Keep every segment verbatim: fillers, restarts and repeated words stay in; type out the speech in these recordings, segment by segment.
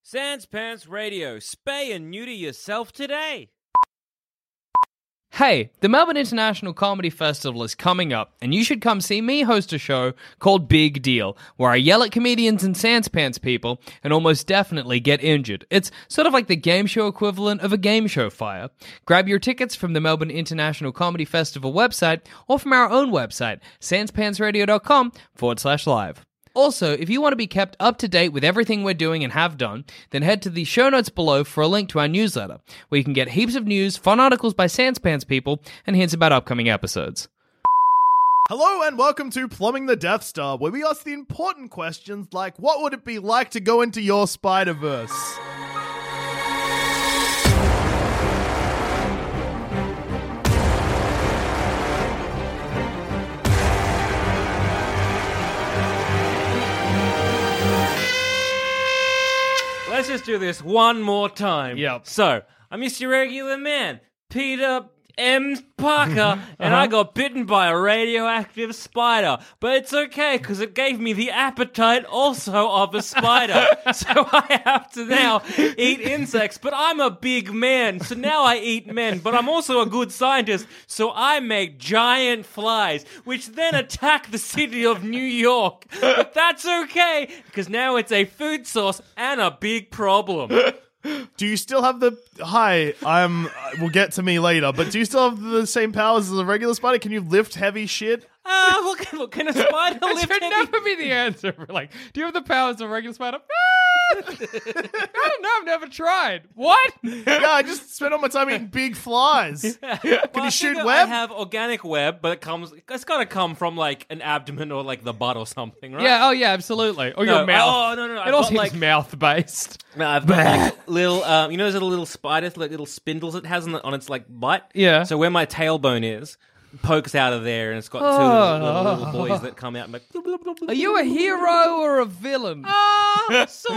Sans Pants Radio. Spay and neuter yourself today. Hey, the Melbourne International Comedy Festival is coming up, and you should come see me host a show called Big Deal, where I yell at comedians and sans pants people and almost definitely get injured. It's sort of like the game show equivalent of a game show fire. Grab your tickets from the Melbourne International Comedy Festival website or from our own website, sanspantsradio.com forward slash live. Also, if you want to be kept up to date with everything we're doing and have done, then head to the show notes below for a link to our newsletter, where you can get heaps of news, fun articles by Sans Pants people, and hints about upcoming episodes. Hello and welcome to Plumbing the Death Star, where we ask the important questions like, what would it be like to go into your Spider-Verse? Let's just do this one more time. Yep. So, I'm just your regular man, Peter M. Parker, and I got bitten by a radioactive spider. But it's okay, because it gave me the appetite also of a spider. So I have to now eat insects, but I'm a big man, so now I eat men. But I'm also a good scientist, so I make giant flies, which then attack the city of New York. But that's okay, because now it's a food source and a big problem. Do you still have the... Hi, I'm... We'll get to me later, but do you still have the same powers as a regular spider? Can you lift heavy shit? Ah, uh, look, look, can a spider That lift should heavy? never be the answer. Like, do you have the powers of a regular spider? I don't know, I've never tried. What? Yeah, I just spent all my time eating big flies. Can Well, I you shoot figure web? I have organic web, but it comes. It's got to come from like an abdomen or like the butt or something, right? Yeah, oh yeah, absolutely. Or No, your mouth. oh, no, no, no, It I've all got, seems like- mouth-based. No, I've got like little, um, you know, those little, little spiders, like little spindles it has on, the, on its like butt. Yeah. So where my tailbone is, pokes out of there, and it's got two little, little, little boys that come out and like. bloop, bloop, bloop, bloop, Are you a hero or a villain? Ah, so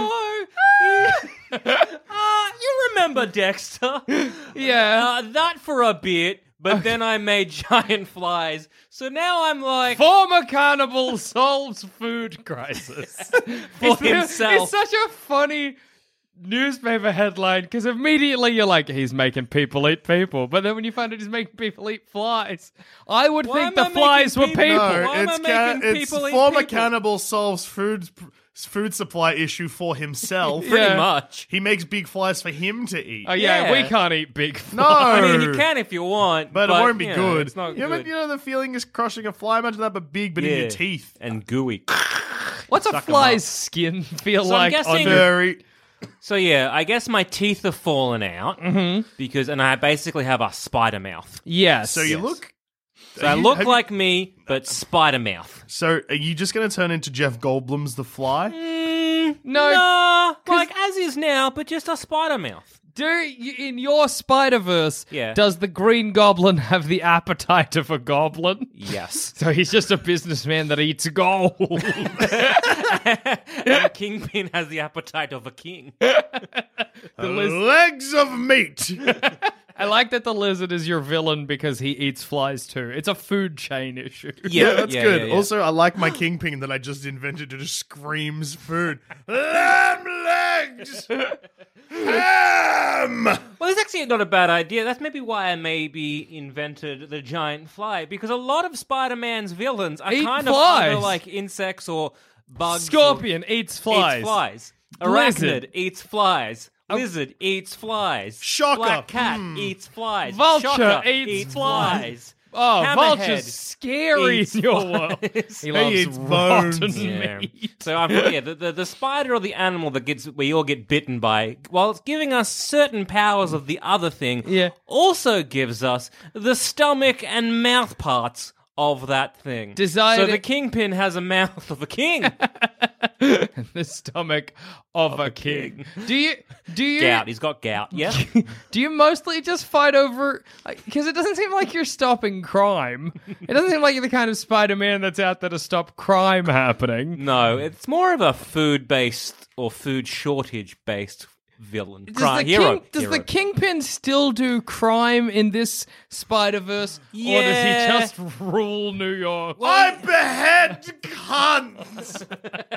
uh, you remember Dexter? Yeah. Uh, that for a bit, but then I made giant flies. So now I'm like, Former cannibal solves food crisis. for It's, himself. it's such a funny newspaper headline because immediately you're like, he's making people eat people. But then when you find out he's making people eat flies, I would Why think am the I flies were making people. people- No, Why am it's, I ca- making it's people eat former people? cannibal solves food food supply issue for himself. pretty Yeah. much. He makes big flies for him to eat. Oh yeah, Yeah. we can't eat big flies. No. I mean, you can if you want, but, but, it won't be you know, good. It's not you, know, good. you know the feeling is crushing a fly? Imagine that, but big, but in Yeah. your teeth. And gooey. What's a Suck 'em fly's up. skin feel So I'm like? guessing- on your- Very. So yeah, I guess my teeth have fallen out Mm-hmm. because, and I basically have a spider mouth. Yes. So you Yes. look. So I Have you- look have you- like me, but spider mouth. So are you just going to turn into Jeff Goldblum's The Fly? Mm, No, nah, like as is now, but just a spider mouth. Do you, in your Spider-Verse, Yeah. does the Green Goblin have the appetite of a goblin? Yes. So he's just a businessman that eats gold. And Kingpin has the appetite of a king. The liz- Legs of meat. I like that the lizard is your villain because he eats flies too. It's a food chain issue. Yeah, that's yeah, good. yeah, yeah. Also, I like my kingpin that I just invented. It just screams food. Lamb legs! Ham! Well, it's actually not a bad idea. That's maybe why I maybe invented the giant fly, because a lot of Spider-Man's villains are Eat kind flies. of either like insects or bugs. Scorpion eats or flies. Eats flies. Lizard. Arachnid eats flies. Lizard eats flies. Shocker. Black cat Hmm. eats flies. Vulture Shocker eats flies. Oh, Hammerhead Vulture's scary eats in your world. flies. He loves eats rotten bones. Yeah. meat. So I yeah, the, the the spider or the animal that gets we all get bitten by, while it's giving us certain powers of the other thing, Yeah. also gives us the stomach and mouth parts of that thing. Desired- So the kingpin has a mouth of a king. The stomach of, a, king. Do you do you Gout. He's got gout. Yeah. do you mostly just fight over? Because it doesn't seem like you're stopping crime. It doesn't seem like you're the kind of Spider-Man that's out there to stop crime happening. No, it's more of a food based or food shortage based villain, Does, crime the, hero. king, does hero. the Kingpin still do crime in this Spider-Verse? Or Yeah. does he just rule New York? I behead cunts!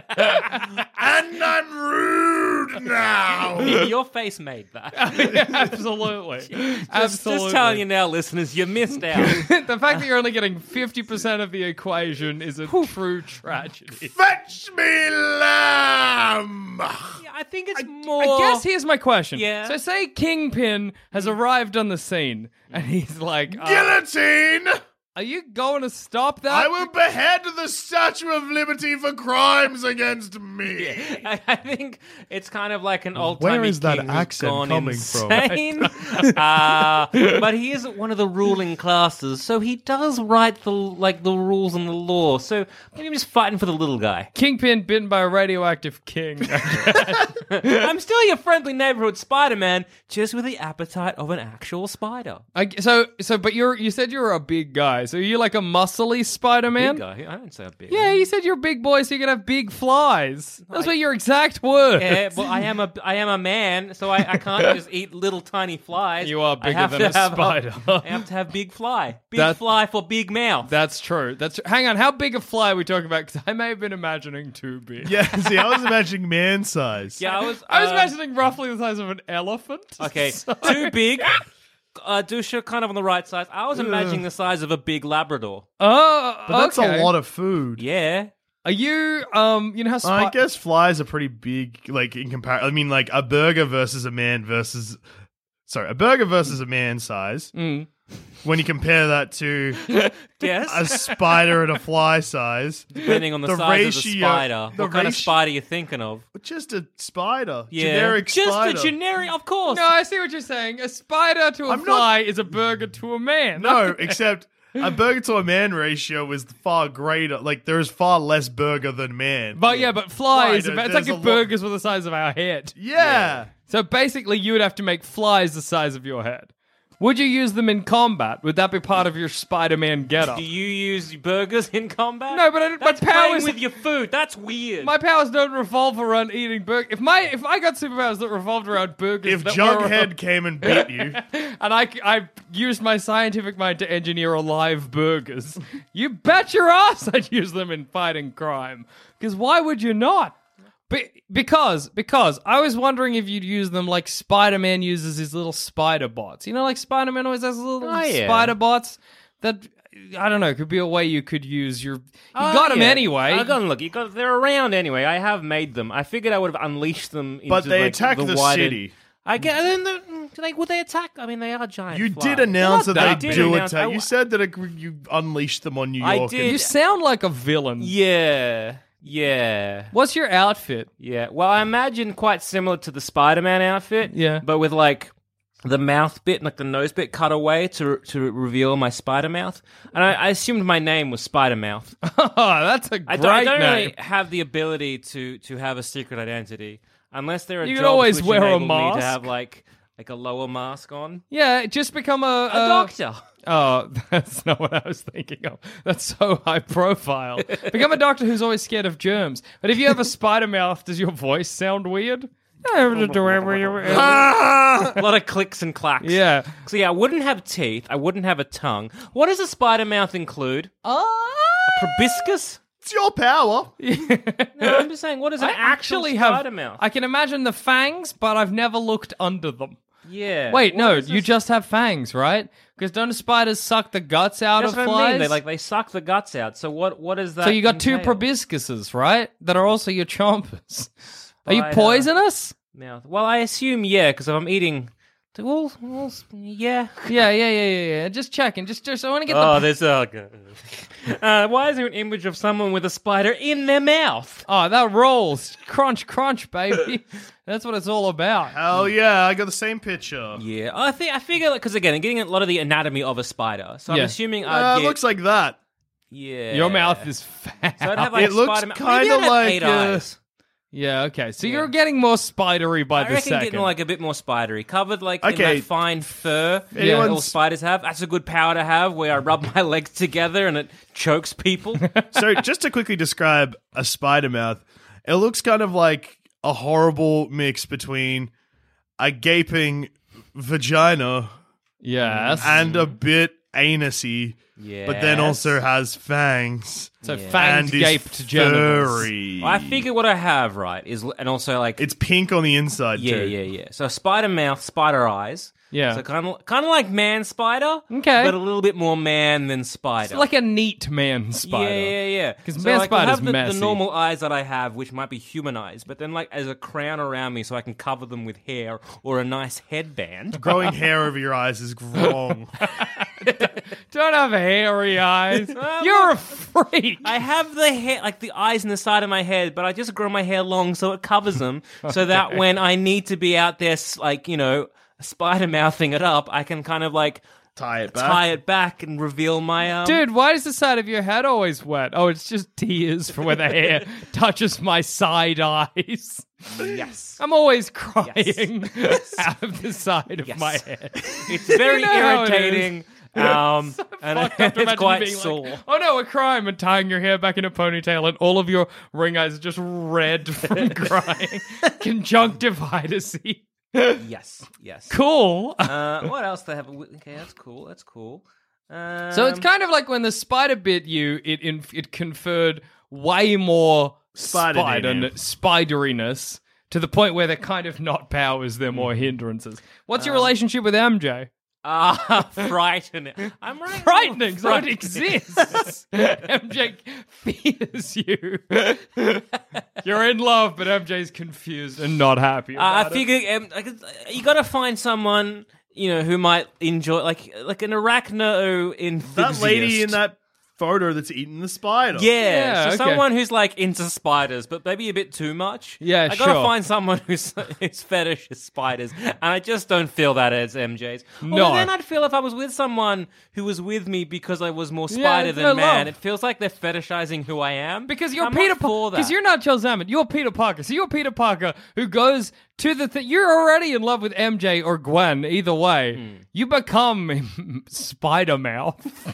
And I'm rude now! Your face made that. Absolutely. Just, Absolutely. just telling you now, listeners, you missed out. The fact that you're only getting fifty percent of the equation is a true tragedy. Fetch me lamb! Yeah, I think it's more. I guess here's my question. Yeah. So say Kingpin has arrived on the scene and he's like, uh, Guillotine! are you going to stop that? I will behead the Statue of Liberty for crimes against me. I, I think it's kind of like an old Where timey is that king who's accent gone coming from? insane. uh, but he isn't one of the ruling classes, so he does write the like the rules and the law. So maybe I'm just fighting for the little guy. Kingpin bitten by a radioactive king. I'm still your friendly neighborhood Spider-Man, just with the appetite of an actual spider. I, so, so, but you're, you said you were a big guy. So you're like a muscly Spider-Man? Big guy. I don't say a big. Yeah, you said you're a big boy, so you can have big flies. Those were your exact words. Yeah, well, I am a I am a man, so I, I can't just eat little tiny flies. You are I bigger have than to a have spider. I have to have big fly, big That- fly for big mouth. That's true. That's hang on. How big a fly are we talking about? Because I may have been imagining too big. Yeah, see, I was imagining man size. yeah, I was. I was uh, imagining roughly the size of an elephant. Okay, So- too big. Uh, Dusha, kind of on the right size. I was imagining the size of a big Labrador. Oh, But that's okay. a lot of food. Yeah. Are you? Um, you know how? Spi- I guess flies are pretty big, like, in comparison. I mean, like, a burger versus a man versus... Sorry, a burger versus a man size. Mm. When you compare that to Yes. a spider and a fly size. Depending on the, the size ratio- of the spider. the what kind of ratio- spider you thinking of? Just a spider. Yeah. Generic Just spider. a generic, of course. No, I see what you're saying. A spider to a I'm not- fly is a burger to a man. No, except a burger to a man ratio is far greater. Like, there is far less burger than man. But yeah, but flies. Fly, about, it's there's like a if lot- burgers were the size of our head. Yeah. So basically, you would have to make flies the size of your head. Would you use them in combat? Would that be part of your Spider-Man getup? Do you use burgers in combat? No, but I- my That's playing powers- with your food. That's weird. My powers don't revolve around eating burgers. If my if I got superpowers that revolved around burgers, If that Jughead were, came and beat you, and I, I used my scientific mind to engineer alive burgers, you bet your ass I'd use them in fighting crime. Because why would you not? Be- because because I was wondering if you'd use them like Spider-Man uses his little spider bots. You know, like Spider-Man always has little Oh, yeah. spider bots that. I don't know. Could be a way you could use your. You Oh, got them yeah. anyway. I got them. Look, you got. They're around anyway. I have made them. I figured I would have unleashed them. Into, but they like, attack the, wider- city. I get. And then the, do they, would they attack? I mean, they are giant. You flies. did announce They're that not they that- do I did announce- attack. I- You said that it, you unleashed them on New I York. did. and- You sound like a villain. Yeah. Yeah. What's your outfit? Yeah. Well, I imagine quite similar to the Spider-Man outfit. Yeah. But with like the mouth bit, like the nose bit, cut away to to reveal my spider mouth. And I, I assumed my name was Spider Mouth. Oh, that's a great I don't, I don't name. really have the ability to to have a secret identity unless there are You jobs can always which wear a enable me mask. to have like like a lower mask on. Yeah, just become a, A doctor. Oh, that's not what I was thinking of. That's so high profile. Become a doctor who's always scared of germs. But if you have a spider mouth, does your voice sound weird? A lot of clicks and clacks. Yeah. So yeah, I wouldn't have teeth. I wouldn't have a tongue. What does a spider mouth include? Oh. A proboscis? It's your power. No, I'm just saying. What is an I actual actually spider have. mouth? I can imagine the fangs, but I've never looked under them. Yeah. Wait, What no, is you this? just have fangs, right? Because don't spiders suck the guts out That's of what flies? I mean. They like they suck the guts out. So what? What is that? so you got two entail? proboscises, right? That are also your chompers. Are you Spider poisonous? mouth. Well, I assume yeah, because if I'm eating, well, well, yeah. Yeah, yeah, yeah, yeah, yeah. Just checking. Just, just I want to get Oh, the. there's a. Uh, why is there an image of someone with a spider in their mouth? Oh, that rolls. Crunch, crunch, baby. That's what it's all about. Hell yeah, I got the same picture. Yeah, I think I figure because again, I'm getting a lot of the anatomy of a spider, so I'm Yeah. assuming Uh, I'd it get, looks like that. yeah. Your mouth is fat. So I'd have like It looks Spider-Man. kinda Maybe I'd have like, eight uh, eyes. Yeah, okay. So Yeah. you're getting more spidery by I the reckon second. getting like a bit more spidery, covered like in Okay. that fine fur that Anyone's- all spiders have. That's a good power to have, where I rub my legs together and it chokes people. So, just to quickly describe a spider mouth, it looks kind of like a horrible mix between a gaping vagina Yes. and a bit anusy, but then also has fangs. so Yeah. fanged and is gaped genitals. furry. I figure what I have, right, is, and also like, It's pink on the inside, yeah, too. yeah, yeah. So spider mouth, spider eyes. Yeah. So kind of, kind of like man spider. Okay. But a little bit more man than spider. It's like a neat man spider. Yeah, yeah, yeah. 'Cause so man like, I'll spider's have the, messy. the normal eyes that I have, which might be human eyes, but then like as a crown around me, so I can cover them with hair or a nice headband. Growing hair over your eyes is wrong. Don't have hairy eyes. Well, You're a look, freak. I have the hair, like the eyes in the side of my head, but I just grow my hair long so it covers them, so that when I need to be out there, s- like you know, spider mouthing it up, I can kind of like Tie it back. tie it back and reveal my um. Dude, why is the side of your head always wet? Oh, it's just tears from where the hair touches my side eyes. Yes. I'm always crying out of the side of Yes. my head. It's very You know how it irritating. Um, and Fucked up to it's imagine quite you being sore. like, oh no, a crime, and tying your hair back in a ponytail, and all of your ring eyes are just red from crying. Conjunctivitis. Yes, yes. Cool. Uh, what else do they have? Okay, that's cool. That's cool. Um, So it's kind of like when the spider bit you, it in, it conferred way more Spider spider name. spideriness to the point where they're kind of not powers, they're more hindrances. What's Um, your relationship with M J? ah, frightening. I'm right. Frightening, so it Frightening. exists. M J fears you. You're in love, but M J's confused and not happy Uh, about I it. figure um, like, you got to find someone you know who might enjoy like like an arachno enthusiast. That lady in that photo that's eating the spider. Yeah, Yeah, so okay. someone who's like into spiders, but maybe a bit too much. Yeah, I gotta sure. find someone who's whose fetish is spiders, and I just don't feel that as M J's. No. Although then I'd feel if I was with someone who was with me because I was more Yeah, spider it's than no man. love. It feels like they're fetishizing who I am. Because you're I'm Peter not for Parker. that. Because you're not Charles Zammit. You're Peter Parker. So you're Peter Parker who goes to the thing. You're already in love with M J or Gwen. Either way, Hmm. you become Spider Mouth,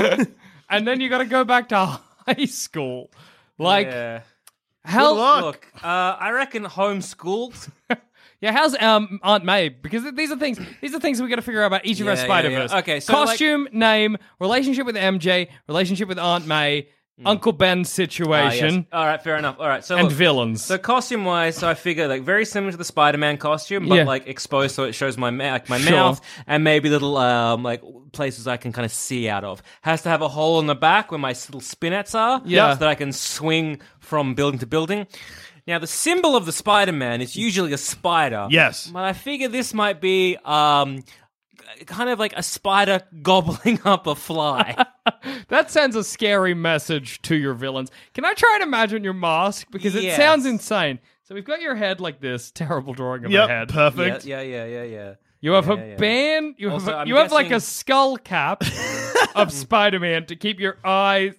and then you got to go back to high school. Like, yeah. how? luck. Look, uh, I reckon homeschooled. Yeah, how's um Aunt May? Because these are things. These are things we got to figure out about each of Yeah, our yeah, Spider yeah. Verse. Okay, so, like- costume, name, relationship with M J, relationship with Aunt May, Uncle Ben Ah, situation, yes. All right, fair enough. All right, so and look, villains. So costume wise, so I figure like very similar to the Spider-Man costume, but Yeah. like exposed so it shows my ma- like my Sure. mouth and maybe little um like places I can kind of see out of. Has to have a hole in the back where my little spinets are, Yeah. so that I can swing from building to building. Now the symbol of the Spider-Man is usually a spider. Yes. but I figure this might be um kind of like a spider gobbling up a fly. That sends a scary message to your villains. Can I try and imagine your mask? Because it Yes. sounds insane. So we've got your head like this. Terrible drawing of Yep, a head. perfect. yeah, yeah, yeah, yeah, yeah. You have Yeah, a yeah. band. You have, Also, a, I'm you have like a guessing- skull cap of Spider-Man to keep your eyes.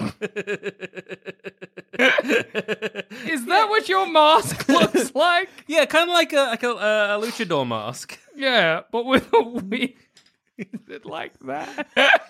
Is that what your mask looks like? Yeah, kind of like a like a, a luchador mask. Yeah, but with a wig. Is it like that?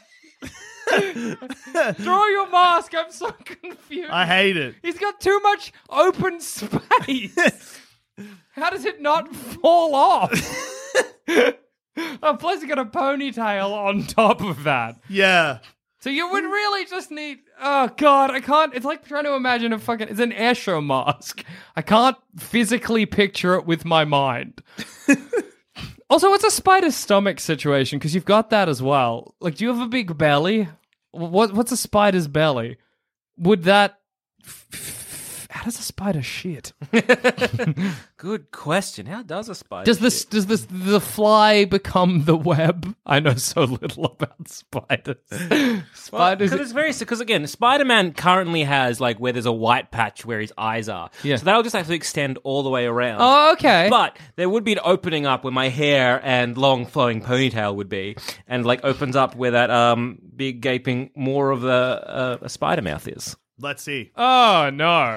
Draw your mask. I'm so confused. I hate it. He's got too much open space. How does it not fall off? Oh, plus you got a ponytail on top of that. Yeah. So you would really just need. Oh God, I can't. It's like trying to imagine a fucking. It's an Escher mask. I can't physically picture it with my mind. Also, it's a spider stomach situation because you've got that as well. Like, do you have a big belly? What What's a spider's belly? Would that? How does a spider shit? Good question. How does a spider? Does this shit? does this the fly become the web? I know so little about spiders. Spiders. Because it's very because again, Spider-Man currently has like where there's a white patch where his eyes are. Yeah. So that'll just have to extend all the way around. Oh, okay. But there would be an opening up where my hair and long flowing ponytail would be, and like opens up where that um big gaping more of a, a, a spider mouth is. Let's see. Oh no.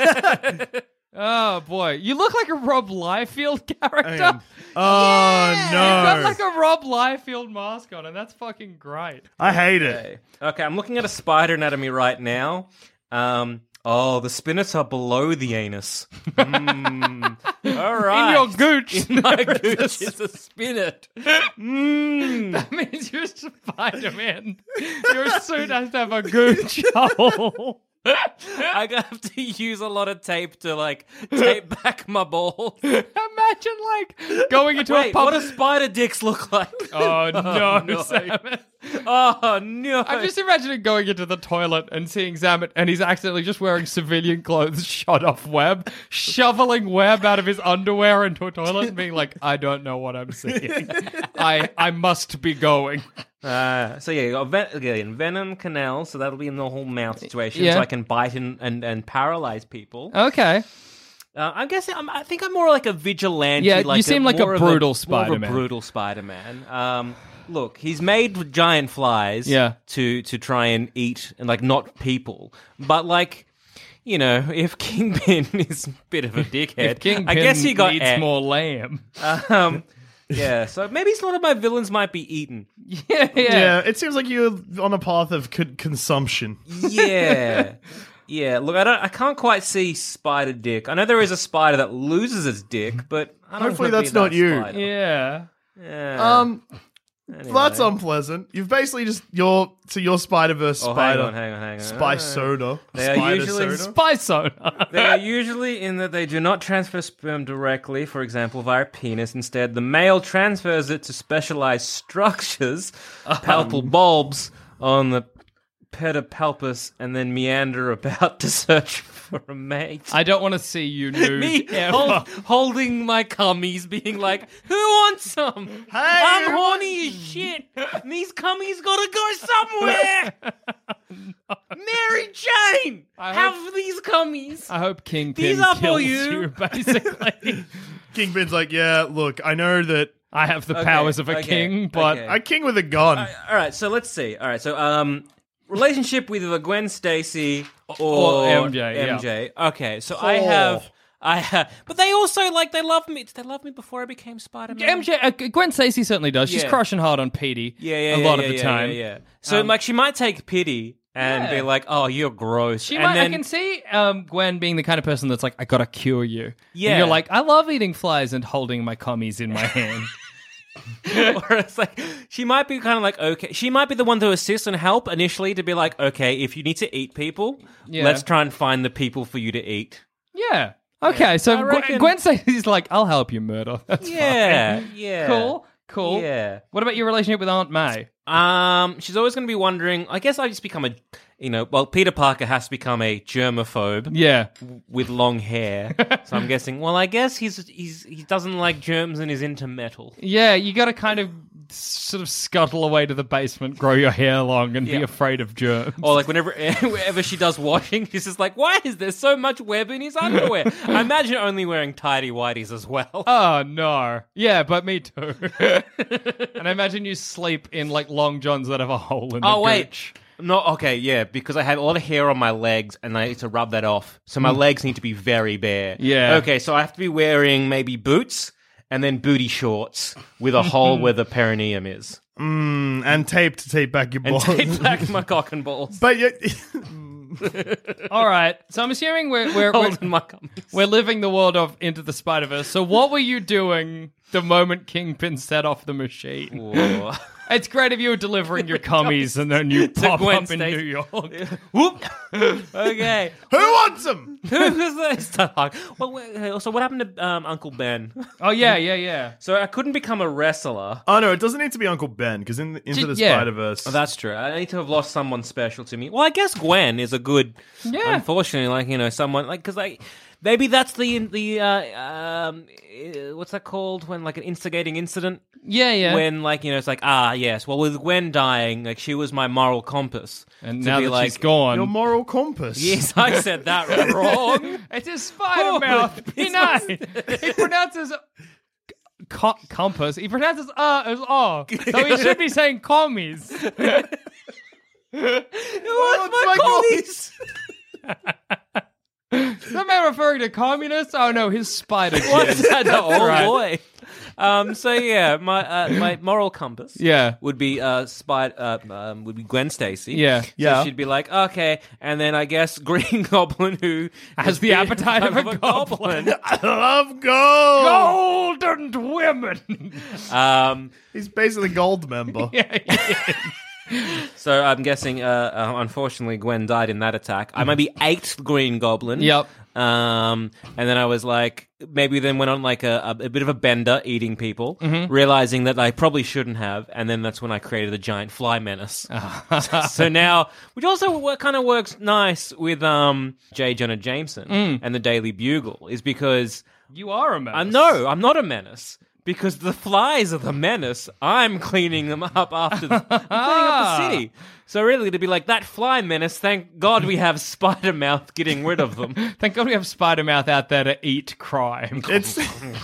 Oh boy, you look like a Rob Liefeld character. am- Oh You've got no. like a Rob Liefeld mask on, and that's fucking great. I hate it. Okay. Okay, I'm looking at a spider anatomy right now. Um, Oh, the spinets are below the anus. Mm. All right. In your gooch. In my gooch is a spinet. Mm. That means you're Spider-Man. Your suit has to have a gooch hole. I have to use a lot of tape to, like, tape back my balls. Imagine, like, going into Wait, a pub. what do spider dicks look like? Oh, no, no. Samus. Oh, no. I'm just imagining going into the toilet and seeing Zamet, and he's accidentally just wearing civilian clothes shot off Webb, shoveling Webb out of his underwear into a toilet and being like, I don't know what I'm seeing. I I must be going. Uh, so yeah, you got ven- again, venom canal, so that'll be in the whole mouth situation, Yeah. so I can bite and, and, and paralyze people. Okay. Uh, I'm guessing. I'm, I think I'm more like a vigilante. Yeah, you like seem like a more of brutal more of Spider-Man. a brutal Spider-Man. Um, look, he's made giant flies. Yeah. To to try and eat and like not people, but like. You know, if Kingpin is a bit of a dickhead, If Kingpin I guess he got needs ate. more lamb. Um, yeah, so maybe a lot of my villains might be eaten. Yeah, yeah. Yeah, it seems like you're on a path of con- consumption. Yeah. Yeah, look, I don't I can't quite see spider dick. I know there is a spider that loses its dick, but I don't Hopefully wanna that's be not that you. spider. Yeah. Yeah. Um, Anyway. that's unpleasant. You've basically just your so your Spider-Verse Oh, spider. hang on, hang on, hang on. Spice Uh, soda. They are Spider usually soda. Spy soda. They are usually in that they do not transfer sperm directly, for example, via penis. Instead, the male transfers it to specialized structures, palpal bulbs on the pedipalpus, and then meander about to search for a mate. I don't want to see you nude. Me ever. hold, holding my cummies, being like, "Who wants some? I'm who horny as shit. These cummies gotta go somewhere." Mary Jane, I have hope- these cummies. I hope Kingpin These are for kills you. you, basically. Kingpin's like, yeah, look, I know that I have the Okay, powers of a okay, king, but okay. I king with a gun. All right, so let's see. All right, so um, relationship with either Gwen Stacy or, Or M J, yeah. M J. Okay, so I have, I have, but they also like they love me. Did they love me before I became Spider-Man? M J, uh, Gwen Stacy certainly does. She's Yeah. crushing hard on Petey Yeah, yeah, a yeah, lot yeah, of the yeah, time. Yeah, yeah. So Um, like she might take pity and Yeah. be like, "Oh, you're gross." She and might, then, I can see um, Gwen being the kind of person that's like, I gotta cure you. Yeah. And you're like, I love eating flies and holding my commies in my hand. or it's like she might be kind of like, okay, she might be the one to assist and help initially to be like, okay, if you need to eat people, Yeah. let's try and find the people for you to eat. Yeah. Okay, so I Gwen, reckon- Gwen Stacy's like, I'll help you murder. That's Yeah, fine. yeah. Cool, cool. Yeah. What about your relationship with Aunt May? Um, she's always going to be wondering. I guess I just become a, you know, well, Peter Parker has to become a germaphobe Yeah. with long hair. So I'm guessing. Well, I guess he's he's he doesn't like germs and is into metal. Yeah, you gotta kind of sort of scuttle away to the basement, grow your hair long, and be Yeah. afraid of germs. Or like whenever whenever she does washing, she's just like, why is there so much web in his underwear? I imagine only wearing tidy whities as well. Oh, no. Yeah, but me too. And I imagine you sleep in, like, long johns that have a hole in the Oh wait, gooch. no, okay, yeah, because I have a lot of hair on my legs and I need to rub that off, so my legs need to be very bare. Yeah. Okay, so I have to be wearing maybe boots and then booty shorts with a hole where the perineum is, Mm, and tape to tape back your and balls. tape back my cock and balls. But you, All right, so I'm assuming we're, we're, we're, Holding my cummies. we're living the world of Into the Spider-Verse. So what were you doing the moment Kingpin set off the machine? Whoa. It's great if you were delivering your commies and then you pop Gwen up in Stacy. New York. Whoop. Okay. who wants them? Who was this? Talk? Well, wait, so what happened to um, Uncle Ben? Oh, yeah, yeah, yeah. So I couldn't become a wrestler. Oh no, it doesn't need to be Uncle Ben because in Into the yeah. Spider Verse, Oh, that's true. I need to have lost someone special to me. Well, I guess Gwen is a good. Yeah. Unfortunately, like you know, someone like because like maybe that's the the uh, um uh, what's that called when like an instigating incident Yeah, yeah. when like you know it's like ah yes well with Gwen dying like she was my moral compass and to now be that like, she's gone. your moral compass. Yes, I said that wrong. It's a spider mouth. He knows. He pronounces co- compass. He pronounces uh as oh. So he should be saying commies. It was my my colleagues. Is that man referring to communists? Oh no, his spider. What's kid. that? Oh right. boy. Um, so yeah, my uh, my moral compass Yeah. would be uh, spy, uh um, would be Gwen Stacy. Yeah. So Yeah. she'd be like, okay, and then I guess Green Goblin, who Has the appetite of a goblin. I love gold. Golden women. Um, He's basically a gold member. yeah, yeah. so I'm guessing, uh, uh, unfortunately, Gwen died in that attack. I maybe ate Green Goblin. Yep. Um, and then I was like, maybe then went on like a, a, a bit of a bender, eating people, Mm-hmm. realizing that I probably shouldn't have, and then that's when I created the giant fly menace. So now, which also kind of works nice with um J. Jonah Jameson Mm. and the Daily Bugle, is because You are a menace. I no, I'm not a menace. Because the flies are the menace, I'm cleaning them up after the, I'm cleaning up the city. So really, to be like, that fly menace, thank God we have Spider-Mouth getting rid of them. Thank God we have Spider-Mouth out there to eat crime. It's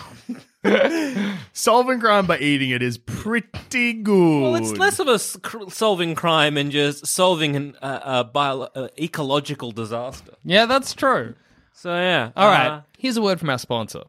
solving crime by eating it is pretty good. Well, it's less of a s- cr- solving crime and just solving an uh, uh, bio- uh, ecological disaster. Yeah, that's true. So yeah. All uh, right, here's a word from our sponsor.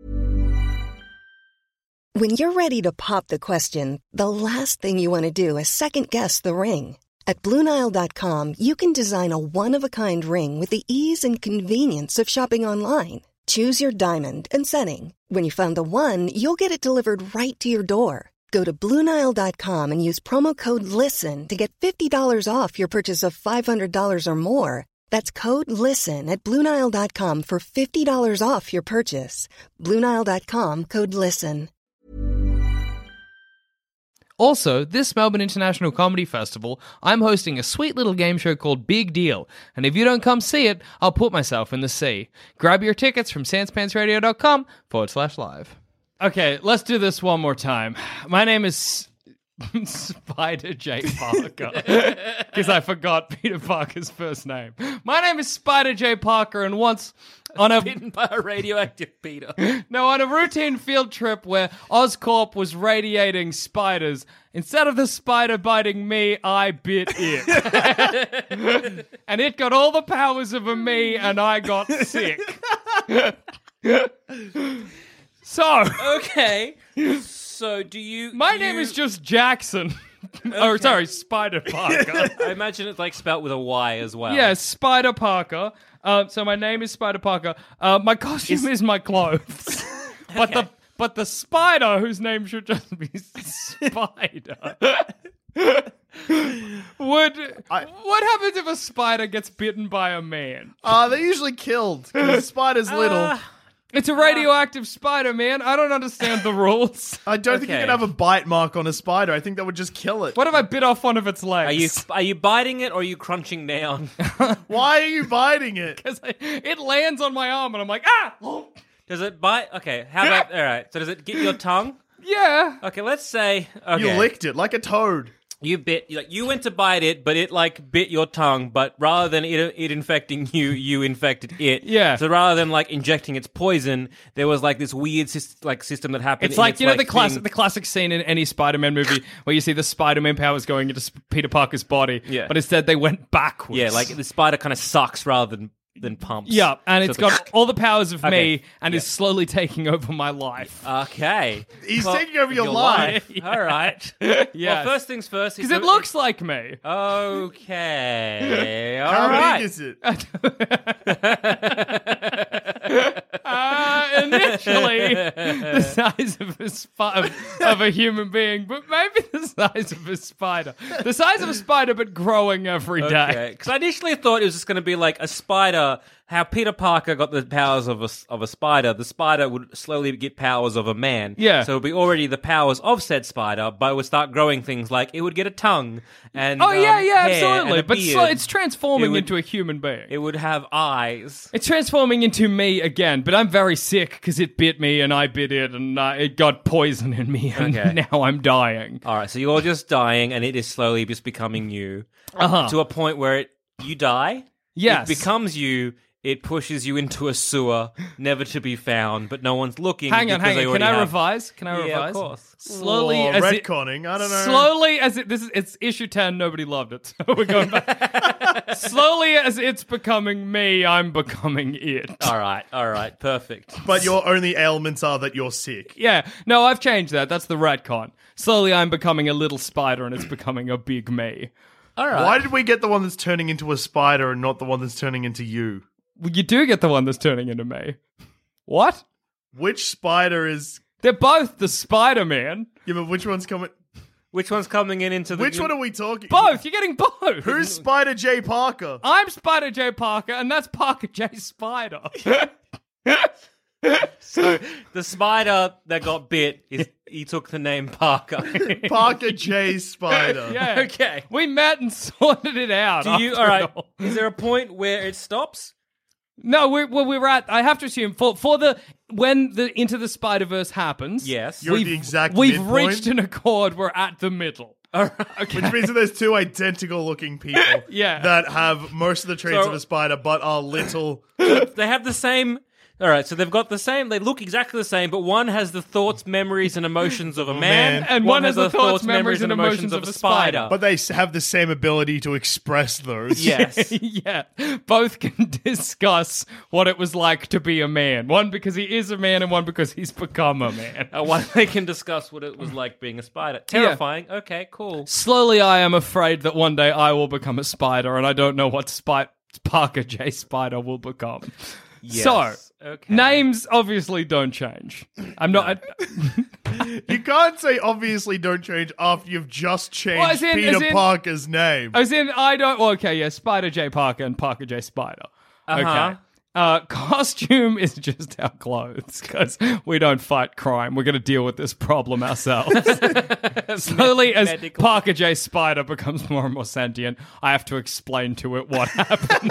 When you're ready to pop the question, the last thing you want to do is second-guess the ring. At Blue Nile dot com, you can design a one-of-a-kind ring with the ease and convenience of shopping online. Choose your diamond and setting. When you find the one, you'll get it delivered right to your door. Go to Blue Nile dot com and use promo code LISTEN to get fifty dollars off your purchase of five hundred dollars or more. That's code LISTEN at Blue Nile dot com for fifty dollars off your purchase. Blue Nile dot com, code LISTEN. Also, this Melbourne International Comedy Festival, I'm hosting a sweet little game show called Big Deal, and if you don't come see it, I'll put myself in the sea. Grab your tickets from sanspantsradio.com forward slash live. Okay, let's do this one more time. My name is Spider J. Parker, because I forgot Peter Parker's first name. My name is Spider J. Parker, and once on a bitten by a radioactive Peter. no, on a routine field trip where Oscorp was radiating spiders, instead of the spider biting me, I bit it. And it got all the powers of a me, and I got sick. So, Okay. So do you... my do name you- is just Jackson. Oh, sorry, Spider Parker. I imagine it's like spelt with a Y as well. Yeah, Spider Parker. Um, so my name is Spider Parker. Uh, my costume is my clothes, but the but the spider, whose name should just be Spider, would I- what happens if a spider gets bitten by a man? Uh, they're usually killed because the spider's little. Uh, It's a radioactive spider, man. I don't understand the rules. I don't think you okay. can have a bite mark on a spider. I think that would just kill it. What if I bit off one of its legs? Are you are you biting it or are you crunching down? Why are you biting it? Because it lands on my arm, and I'm like, ah, Does it bite? Okay, how about... All right, so does it get your tongue? yeah. Okay, let's say... Okay, You licked it like a toad. You bit... Like, you went to bite it, but it, like, bit your tongue, but rather than it, it infecting you, you infected it. Yeah. So rather than, like, injecting its poison, there was, like, this weird, syst- like, system that happened. It's in like, its, you know, like, the classic thing. the classic scene in any Spider-Man movie where you see the Spider-Man powers going into Sp- Peter Parker's body, Yeah. but instead they went backwards. Yeah, like, the spider kind of sucks rather than, than pumps. yeah, and So it's the- got all the powers of Okay, me and yeah. is slowly taking over my life. Okay. He's taking over your life. life. All right. Yes. Well, first things first. Because it looks like me. Okay. All How right. big is it? Uh, initially, the size of a, spi- of, of a human being, but maybe the size of a spider. The size of a spider, but growing every day. Okay. Because I initially thought it was just going to be like a spider. How Peter Parker got the powers of a, of a spider, the spider would slowly get powers of a man. Yeah. So it would be already the powers of said spider, but it would start growing things like it would get a tongue and Oh, yeah, um, yeah, hair absolutely. and a But beard. sl- it's transforming It would- into a human being. It would have eyes. It's transforming into me again, but I'm very sick because it bit me and I bit it and uh, it got poison in me and Okay. now I'm dying. All right, so you're just dying, and it is slowly just becoming you Uh-huh. to a point where it, you die. Yes. It becomes you, it pushes you into a sewer, never to be found, but no one's looking. Hang on, because hang they on. Can already I have- revise? Can I Yeah, revise? of course. Slowly Or as it, retconning, I don't know. slowly as it this is it's issue ten. Nobody loved it, so we're going back. Slowly as it's becoming me, I'm becoming it. All right, all right, perfect. But your only ailments are that you're sick. Yeah, no, I've changed that. That's the retcon. Slowly, I'm becoming a little spider, and it's becoming a big me. All right. Why did we get the one that's turning into a spider and not the one that's turning into you? Well, you do get the one that's turning into me. What? Which spider is... They're both the Spider-Man. Yeah, but which one's coming... Which one's coming in into the... Which one are we talking? Both. You're getting both. Who's Spider J. Parker? I'm Spider J. Parker, and that's Parker J. Spider. So the spider that got bit, is he took the name Parker. Parker J. Spider. Yeah. Okay. We met and sorted it out. Do you? after All right. all. Is there a point where it stops? No, we're well, we're at. I have to assume for for the when the Into the Spider-Verse happens. Yes. You're at we've- the exact We've midpoint? reached an accord. We're at the middle. All right. Which means that there's two identical looking people Yeah. that have most of the traits So- of a spider but are little... They have the same. All right, so they've got the same. They look exactly the same, but one has the thoughts, memories, and emotions of a man, man. And one has the thoughts, memories, and emotions of a spider. But they s- have the same ability to express those. Yes. Yeah, both can discuss what it was like to be a man. One because he is a man, and one because he's become a man. Uh, one they can discuss what it was like being a spider. Terrifying. Okay, cool. Slowly, I am afraid that one day I will become a spider, and I don't know what Spi- Parker J. Spider will become. Yes. So, okay. names obviously don't change. I'm not. You can't say obviously don't change after you've just changed Well, as in- Peter as in- Parker's name. As in, I don't. Well, okay, yeah, Spider J. Parker and Parker J. Spider. Uh-huh. Okay. Uh, costume is just our clothes because we don't fight crime. We're going to deal with this problem ourselves. Slowly, as Medical. Parker J. Spider becomes more and more sentient, I have to explain to it what happened.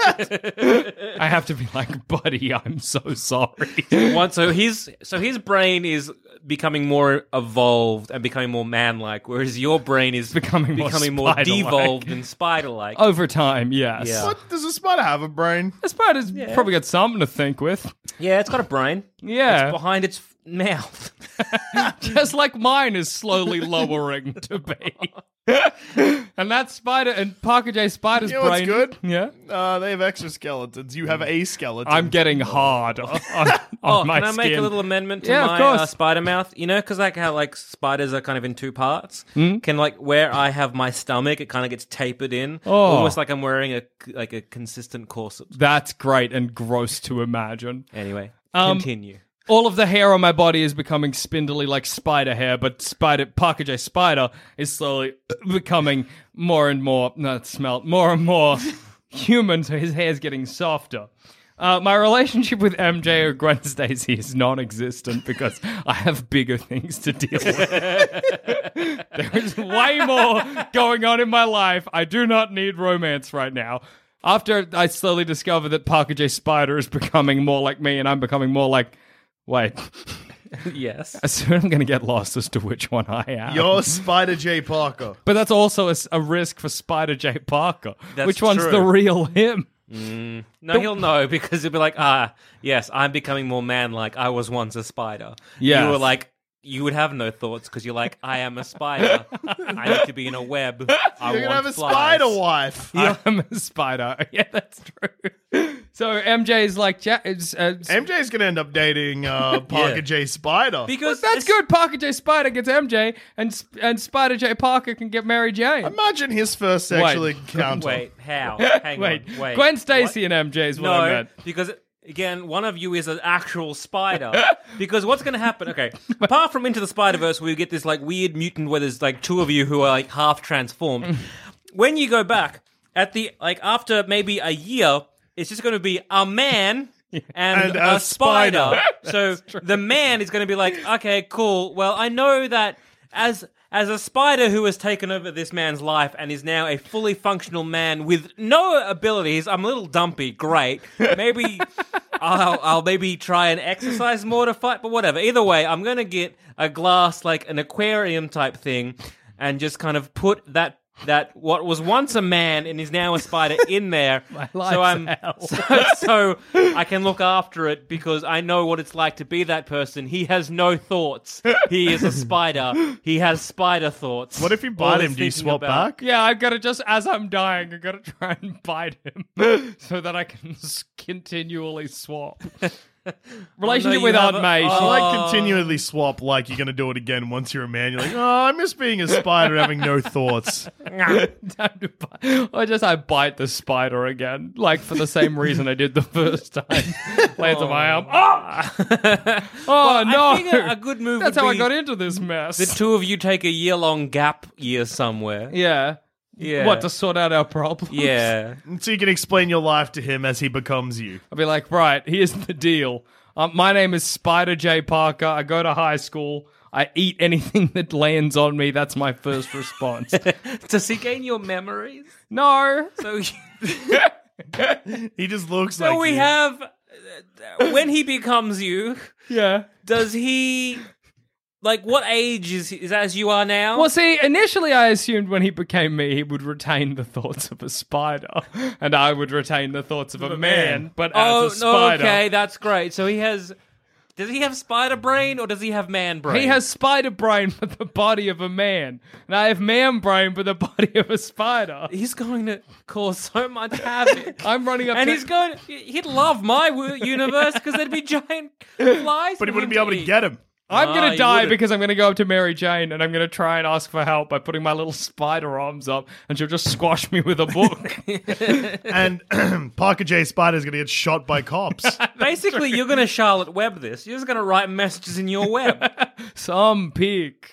I have to be like, buddy, I'm so sorry. One, so his so his brain is becoming more evolved and becoming more man-like, whereas your brain is Becoming more becoming more spider-like. devolved and spider-like. Over time, yes. Yeah. What? Does a spider have a brain? The spider's probably got something to think with. Yeah, it's got a brain. Yeah. It's behind its f- mouth. Just like mine is slowly lowering to be. And that spider and Parker J. Spider's You know what's brain. good? Yeah. Uh, they have exoskeletons. You have a skeleton. I'm getting hard on, on Oh, my can I skin. make a little amendment to Yeah, of my course. uh, spider mouth? You know, because like how like spiders are kind of in two parts. Hmm? Can like where I have my stomach, it kind of gets tapered in, Oh. almost like I'm wearing a like a consistent corset. That's great and gross to imagine. Anyway, Um, continue. All of the hair on my body is becoming spindly like spider hair, but Spider Parker J. Spider is slowly becoming more and more, not smelt, more and more human, so his hair's getting softer. Uh, my relationship with M J or Gwen Stacy is non-existent because I have bigger things to deal with. There is way more going on in my life. I do not need romance right now. After I slowly discover that Parker J. Spider is becoming more like me and I'm becoming more like... Wait. Yes. Soon I'm going to get lost as to which one I am. You're Spider J. Parker. But that's also a, s- a risk for Spider J. Parker. That's which one's true. the real him? No, he'll know because he'll be like, ah, yes, I'm becoming more man-like. I was once a spider. Yes. You were like, you would have no thoughts because you're like, I am a spider. I need to be in a web. I You're gonna want have a flies. spider wife. I'm a spider. Yeah, that's true. So M J's like, ja- it's, uh, M J's gonna end up dating uh, Parker Yeah. J. Spider. Because that's it's- good. Parker J. Spider gets M J, and Sp- and Spider J. Parker can get Mary Jane. Imagine his first sexual Wait. encounter. Wait, how? Hang wait, on. Wait. Gwen Stacy and M J is what I No, meant. because again, one of you is an actual spider. Because what's going to happen? Okay, apart from Into the Spider-Verse, where you get this like weird mutant where there's like two of you who are like half transformed. When you go back at the like after maybe a year, it's just going to be a man. And, And a, a spider. spider. So the man is going to be like, okay, cool. Well, I know that as as a spider who has taken over this man's life and is now a fully functional man with no abilities, I'm a little dumpy. Great. Maybe I'll, I'll maybe try and exercise more to fight, but whatever. Either way, I'm going to get a glass, like an aquarium type thing, and just kind of put that that what was once a man and is now a spider in there. My so life's I'm hell. so, so I can look after it because I know what it's like to be that person. He has no thoughts. He is a spider. He has spider thoughts. What if you All bite he's him? Do you thinking swap about. back? Yeah, I've got to just, as I'm dying, I've got to try and bite him so that I can s- continually swap. Relationship you with have Aunt a- May. she- I Oh. like continually swap like you're going to do it again once you're a man. You're like, oh, I miss being a spider having no thoughts. Time to bite. Or just I bite the spider again, like for the same reason I did the first time. Lands on my arm. Oh, oh no! I figure a good move That's would how be I got into this mess. the two of you take a year-long gap year somewhere. yeah. Yeah. What, to sort out our problems? Yeah. So you can explain your life to him as he becomes you. I'll be like, right, here's the deal. Um, my name is Spider J. Parker. I go to high school. I eat anything that lands on me. That's my first response. Does he gain your memories? No. So, He just looks so like we you. have uh, when he becomes you. Yeah. Does he like what age is he, is as you are now? Well, see, initially I assumed when he became me, he would retain the thoughts of a spider, and I would retain the thoughts of a man, but oh as a spider. no, okay, that's great. So he has. Does he have spider brain or does he have man brain? He has spider brain for the body of a man, and I have man brain for the body of a spider. He's going to cause so much havoc. I'm running up And to... he's going. He'd love my wo- universe because there'd be giant flies. But he for wouldn't him be able to eat. get him. I'm Ah, going to you die wouldn't. because I'm going to go up to Mary Jane and I'm going to try and ask for help by putting my little spider arms up, and she'll just squash me with a book. And Parker J. Spider's going to get shot by cops. Basically, you're going to Charlotte Web this. You're just going to write messages in your web. Some pig.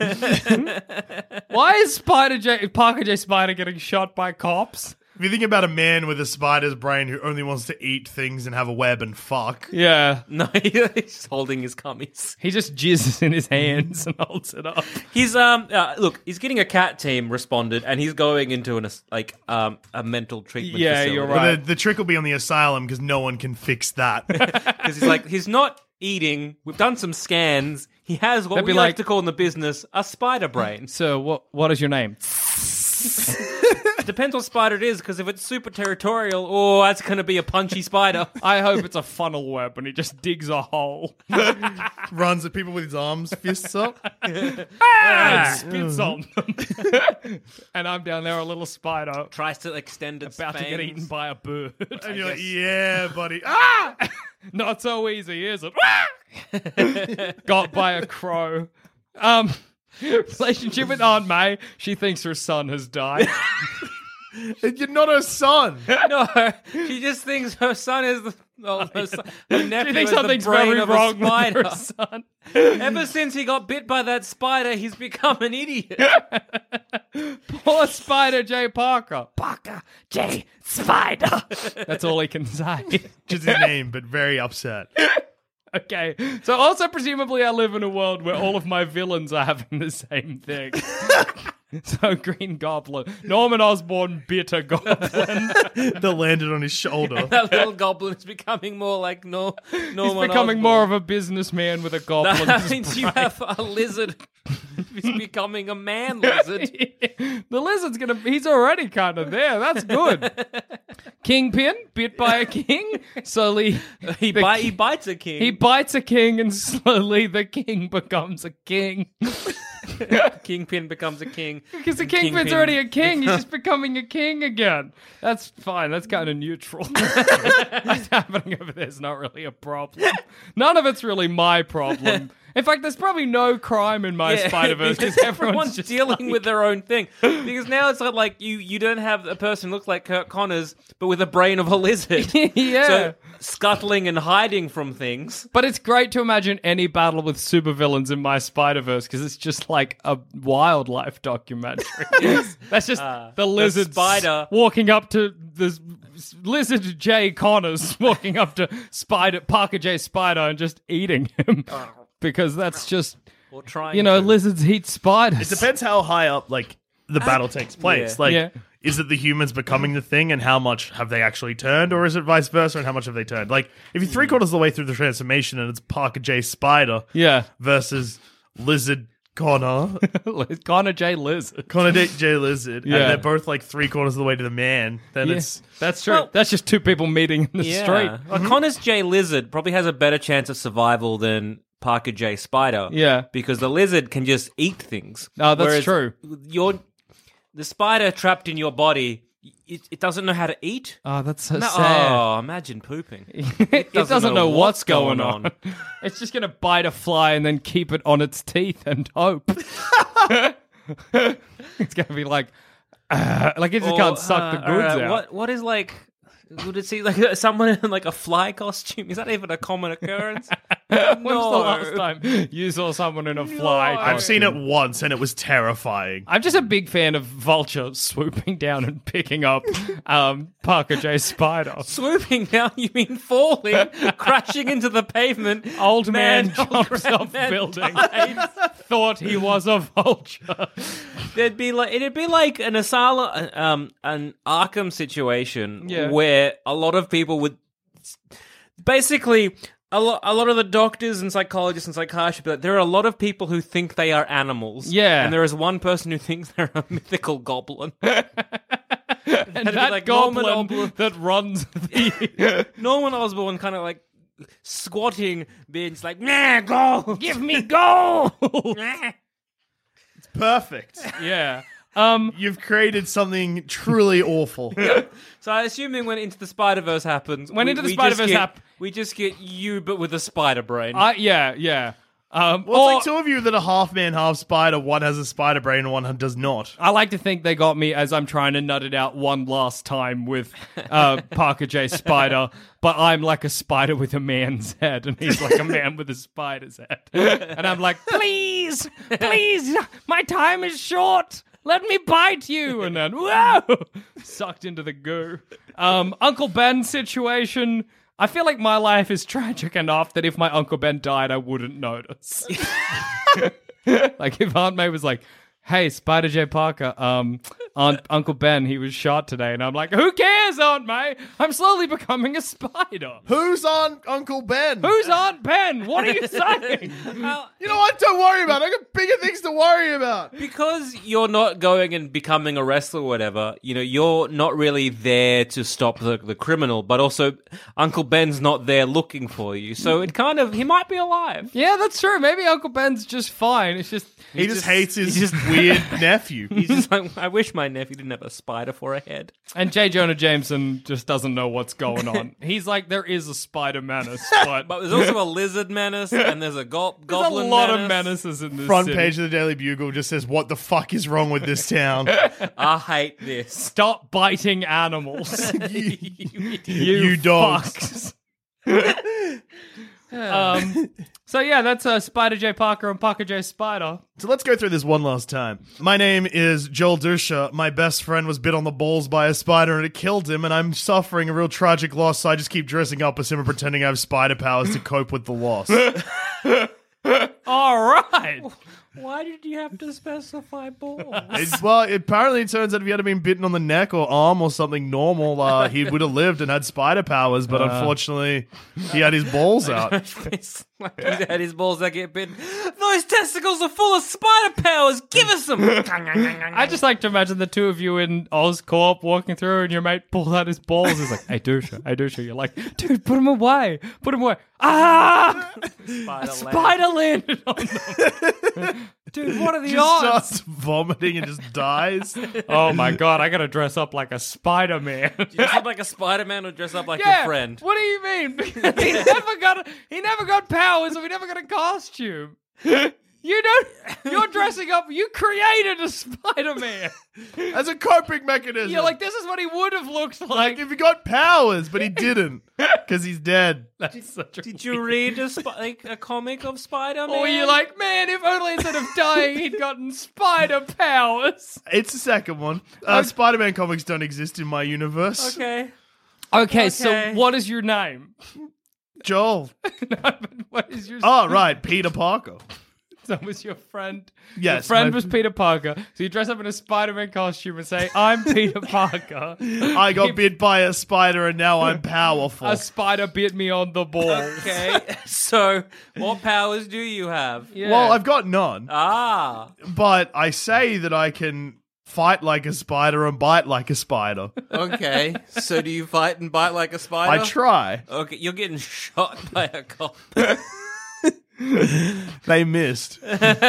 Why is Spider J, Parker J. Spider getting shot by cops? If you think about a man with a spider's brain who only wants to eat things and have a web and fuck, Yeah. No, he's holding his cummies. He just jizzes in his hands and holds it up. He's um uh, look, he's getting a cat team responded, and he's going into an like um a mental treatment. Yeah, facility. you're But right. the, the trick will be on the asylum because no one can fix that. Because he's like he's not eating. We've done some scans. He has what They'd we be like, like- to call in the business a spider brain. So, what? what is your name? Depends what spider it is, because if it's super territorial, oh, that's going to be a punchy spider. I hope it's a funnel web and he just digs a hole. Runs at people with his arms, fists up. and spits on them. And I'm down there, a little spider, Tries to extend its about to get fangs. eaten by a bird. And you're like, yeah, buddy. Ah! Not so easy, is it? Got by a crow. Um, relationship with Aunt May. She thinks her son has died. You're not her son. No, she just thinks her son is the, oh, her, son, her nephew She thinks is something's the brain very of wrong a with spider. her son. Ever since he got bit by that spider, he's become an idiot. Poor Spider J. Parker. Parker J. Spider. That's all he can say. Just his name, but very upset. Okay, so also presumably I live in a world where all of my villains are having the same thing. So Green Goblin, Norman Osborn, bitter Goblin. That landed on his shoulder. That little goblin is becoming more like no, He's Norman becoming Osborn. more of a businessman with a goblin. That means you have a lizard. He's becoming a man lizard. The lizard's gonna. He's already kind of there. That's good. Kingpin bit by a king. Slowly, He, the bite, ki- he bites a king. he bites a king, and slowly the king becomes a king. Kingpin becomes a king. Because the And kingpin's Kingpin- already a king, he's just becoming a king again. That's fine. That's kind of neutral. What's happening over there is not really a problem. None of it's really my problem. In fact, there's probably no crime in my Yeah, Spider-Verse because because everyone's everyone's just dealing like- with their own thing. Because now it's not like you you don't have a person who looks like Kirk Connors, but with a brain of a lizard. Yeah. So scuttling and hiding from things. But it's great to imagine any battle with supervillains in my Spider-Verse because it's just like a wildlife documentary. That's just Ah, the the lizard spider. walking up to the lizard J. Connors walking up to Spider Parker J. Spider and just eating him because that's just Or trying you know to. lizards eat spiders. It depends how high up, like, the battle takes place. Yeah. Like, Yeah. is it the humans becoming the thing and how much have they actually turned, or is it vice versa and how much have they turned? Like, if you're three quarters of the way through the transformation and it's Parker J. Spider Yeah. versus lizard Connor, Connor J. Lizard. Connor J. J. Lizard, Yeah. and they're both like three quarters of the way to the man, then Yeah, it's that's true. Well- That's just two people meeting in the Yeah. street. Well, Connor's J Lizard probably has a better chance of survival than Parker J Spider. Yeah. Because the lizard can just eat things. Oh, that's Whereas true. Your the spider trapped in your body, it, it doesn't know how to eat. Oh, that's so No- sad. oh, imagine pooping. It doesn't, know, what's going, on. on. It's just going to bite a fly and then keep it on its teeth and hope. It's going to be like, uh, like it just Or, can't suck the uh, goods alright, out. What what is like? Would it see like someone in like a fly costume? Is that even a common occurrence? When's no. the last time you saw someone in a fly No. I've costume? seen it once and it was terrifying. I'm just a big fan of Vulture swooping down and picking up um, Parker J. Spider. Swooping down, you mean falling, crashing into the pavement. Old man, old jumps man off building. dies. Thought he was a vulture. There'd be like it'd be like an asylum, um, an Arkham situation Yeah. where a lot of people would basically. A lot, a lot of the doctors and psychologists and psychiatrists, but there are a lot of people who think they are animals. Yeah. And there is one person who thinks they're a mythical goblin. And be that like goblin Norman Osborn. that runs the... Norman Osborn kind of like squatting, being just like, nah, go! Give me gold! Nah. Perfect. Yeah. Um, You've created something truly awful. So I assuming when Into the Spider-Verse happens... When we- Into the we Spider-Verse just get- hap- We just get you, but with a spider brain. I, yeah, yeah. Um, Well, or- it's like two of you that are half man, half spider. One has a spider brain and one does not. I like to think they got me as I'm trying to nut it out one last time with uh, Parker J. Spider, but I'm like a spider with a man's head, and he's like a man with a spider's head. And I'm like, please, please, my time is short. Let me bite you. And then, whoa, sucked into the goo. Um, Uncle Ben situation. I feel like my life is tragic enough that if my Uncle Ben died, I wouldn't notice. Like if Aunt May was like, hey, Spider J. Parker, um, Aunt, Uncle Ben, he was shot today. And I'm like, who cares, Aunt May? I'm slowly becoming a spider. Who's on Uncle Ben? Who's Aunt Ben? What are you saying? Well, You know what? Don't worry about it. I got bigger things to worry about. because you're not going and becoming a wrestler or whatever, you know, you're not really there to stop the, the criminal, but also Uncle Ben's not there looking for you. So it kind of, he might be alive. Yeah, that's true. Maybe Uncle Ben's just fine. It's just... He, just, just- hates his he just- weird nephew. He's just like, I wish my nephew didn't have a spider for a head. And J. Jonah Jameson just doesn't know what's going on. He's like, there is a spider menace, but... But there's also a lizard menace, and there's a go- There's goblin a lot menace. of menaces in this Front city. page of the Daily Bugle just says, "What the fuck is wrong with this town?" I hate this. Stop biting animals. you, you, you dogs. fucks. um, so yeah, that's uh, Spider J. Parker and Parker J. Spider. So let's go through this one last time. My name is Joel Dusha. My best friend was bit on the balls by a spider and it killed him, and I'm suffering a real tragic loss, so I just keep dressing up as him and pretending I have spider powers to cope with the loss. All right. Why did you have to specify balls? It's, well, apparently it turns out if he had been bitten on the neck or arm or something normal, uh, he would have lived and had spider powers, but unfortunately, he had his balls out. It's like he's had his balls that get bitten. Those testicles are full of spider powers. Give us some. I just like to imagine the two of you in Oscorp walking through and your mate pulls out his balls. He's like, hey, Dusha, hey, Dusha. You're like, dude, put him away. Put him away. Ah! A spider landed on them. Dude, what are the Just odds? starts vomiting and just dies. Oh my god, I gotta dress up like a Spider-Man. You dress up like a Spider-Man or dress up like Yeah, your friend? what do you mean? Because he never got he never got powers, so he never got a costume. You don't. You're dressing up. You created a Spider-Man. As a coping mechanism. You're like, this is what he would have looked like. Like, if he got powers, but he didn't, because he's dead. That's such a Did you read a, sp- like, a comic of Spider-Man? Or you're like, man, if only instead of dying, he'd gotten spider powers. It's the second one. Uh, Spider-Man comics don't exist in my universe. Okay. Okay, so Okay. what is your name? Joel. No, but what is your? Oh, right, Peter Parker. So was your friend. Yes, Your friend my- was Peter Parker. So you dress up in a Spider-Man costume and say, I'm Peter Parker. I got bit by a spider and now I'm powerful. A spider bit me on the balls. Okay, so what powers do you have? Yeah. Well, I've got none, Ah, but I say that I can fight like a spider and bite like a spider. okay. So do you fight and bite like a spider? I try. Okay, you're getting shot by a cop. They missed.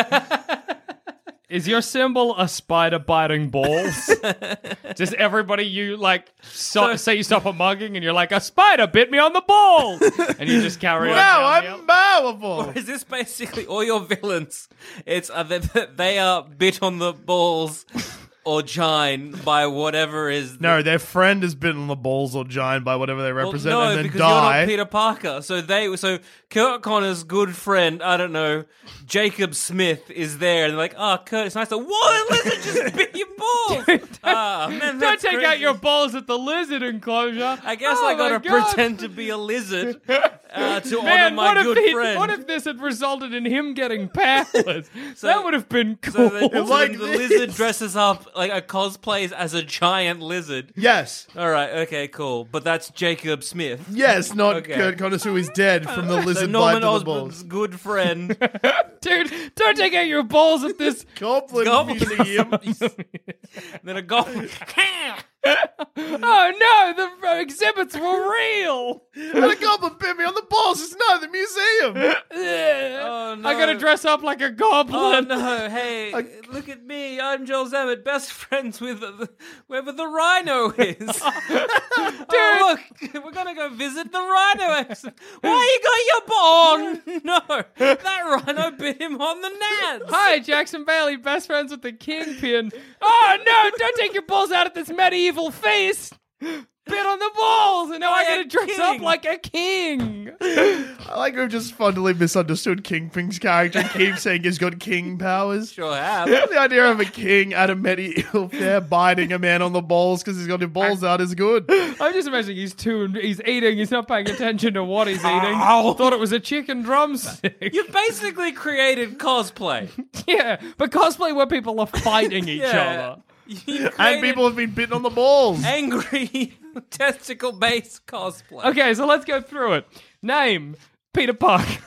Is your symbol a spider biting balls? Does everybody you like so, say you stop a mugging and you're like, a spider bit me on the balls, and you just carry on? Now down the I'm powerful. Is this basically all your villains? It's uh, they, they are bit on the balls or gine by whatever is. No, their friend has been on the balls or giant by whatever they Well, represent no, and then because die. you're not Peter Parker. So they, so Kurt Connor's good friend, I don't know, Jacob Smith is there, and they're like, "Oh, Kurt, it's nice to what? Lizard just bit your balls." Ah, man, Don't that's take out crazy. your balls at the lizard enclosure. I guess Oh I gotta my God. pretend to be a lizard uh, to Man, honor my what if, good he- friend. what if this had resulted in him getting powers? So- that would have been so cool. the, so Like the this. lizard dresses up like a cosplays as a giant lizard. Yes. All right, okay, cool. But that's Jacob Smith. Yes, not Okay. Kurt Connors, who is dead from the So lizard bite Norman to the Osborn's balls. good friend. Dude, don't take out your balls at this. Goblin, Goblin Museum. then a goblin. Oh no, the exhibits were real. and a goblin bit me on the balls. It's not the museum. Oh, no. I gotta dress up like a Oh goblin. no! Hey, look at me! I'm Joel Zammett, best friends with the, whoever the rhino is. Oh, look, we're gonna go visit the rhino. ex- Why you got your ball? Oh no, that rhino bit him on the nads. Hi, Jackson Bailey, best friends with the Kingpin. Oh no, don't take your balls out at this medieval feast. Bit on the balls, and now I By a gotta dress up king. like a king. I like we've just fundamentally misunderstood Kingpin's character and keep saying he's got king powers. Sure have. The idea of a king at a medieval fair biting a man on the balls because he's got his balls out is good. I'm just imagining he's too, he's eating, he's not paying attention to what he's eating. Ow. Thought it was a chicken drumstick. You've basically created cosplay. Yeah, but cosplay where people are fighting each Yeah. other. You've And created people have been bitten on the balls. angry testicle-based cosplay. Okay, so let's go through it. Name, Peter Parker.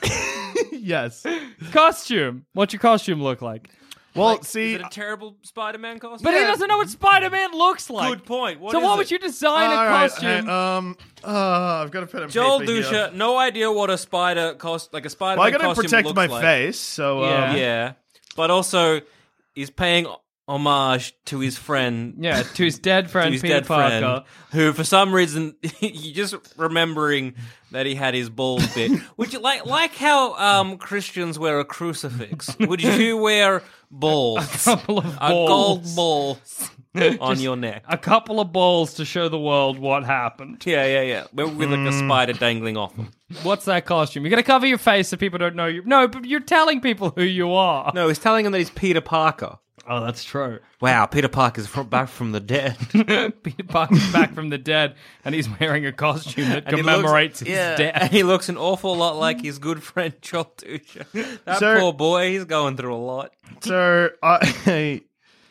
Yes. Costume. What's your costume look like? Well, Is see, it a terrible Spider-Man costume? But he doesn't know what Spider-Man looks like. Good point. What so is why it? would you design all a right, costume? uh, um, uh, I've got to put a Joel paper here. Dusha, no idea what a spider cost like a spider. Well, I got to costume protect looks my like. face, so Yeah. um, Yeah, but also he's paying homage to his friend. yeah, to his dead friend to his Peter dead Parker. friend, who for some reason you just remembering that he had his balls bit. Would you like like how um, Christians wear a crucifix? Would you wear balls? Couple of A balls. gold balls on your neck. A couple of balls to show the world what happened. Yeah, yeah, yeah. With, with like a spider dangling off them. What's that costume? You're gonna cover your face so people don't know you. No, but you're telling people who you are. No, he's telling him that he's Peter Parker. Oh, that's true. Wow, Peter Parker's from, back from the dead. Peter Parker's back from the dead, and he's wearing a costume that And he looks- commemorates his yeah, death. and he looks an awful lot like his good friend Joel Dusha. That Sir- poor boy, he's going through a lot. So I,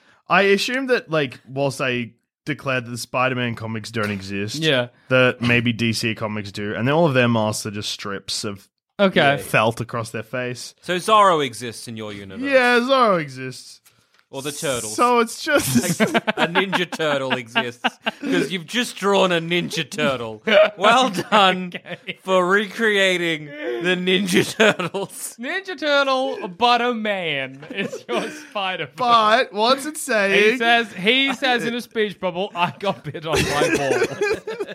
I assume that like whilst I declared that the Spider-Man comics don't exist, Yeah. that maybe D C comics do, and then all of their masks are just strips of Okay. felt across their face. So Zorro exists in your universe. Yeah, Zorro exists. Or the turtles. So it's just a Ninja Turtle exists. Because you've just drawn a Ninja Turtle. Well done for recreating the Ninja Turtles. Ninja Turtle, but a man is your Spider-Man. but what's it saying? He says, he says in a speech bubble, I got bit on my ball.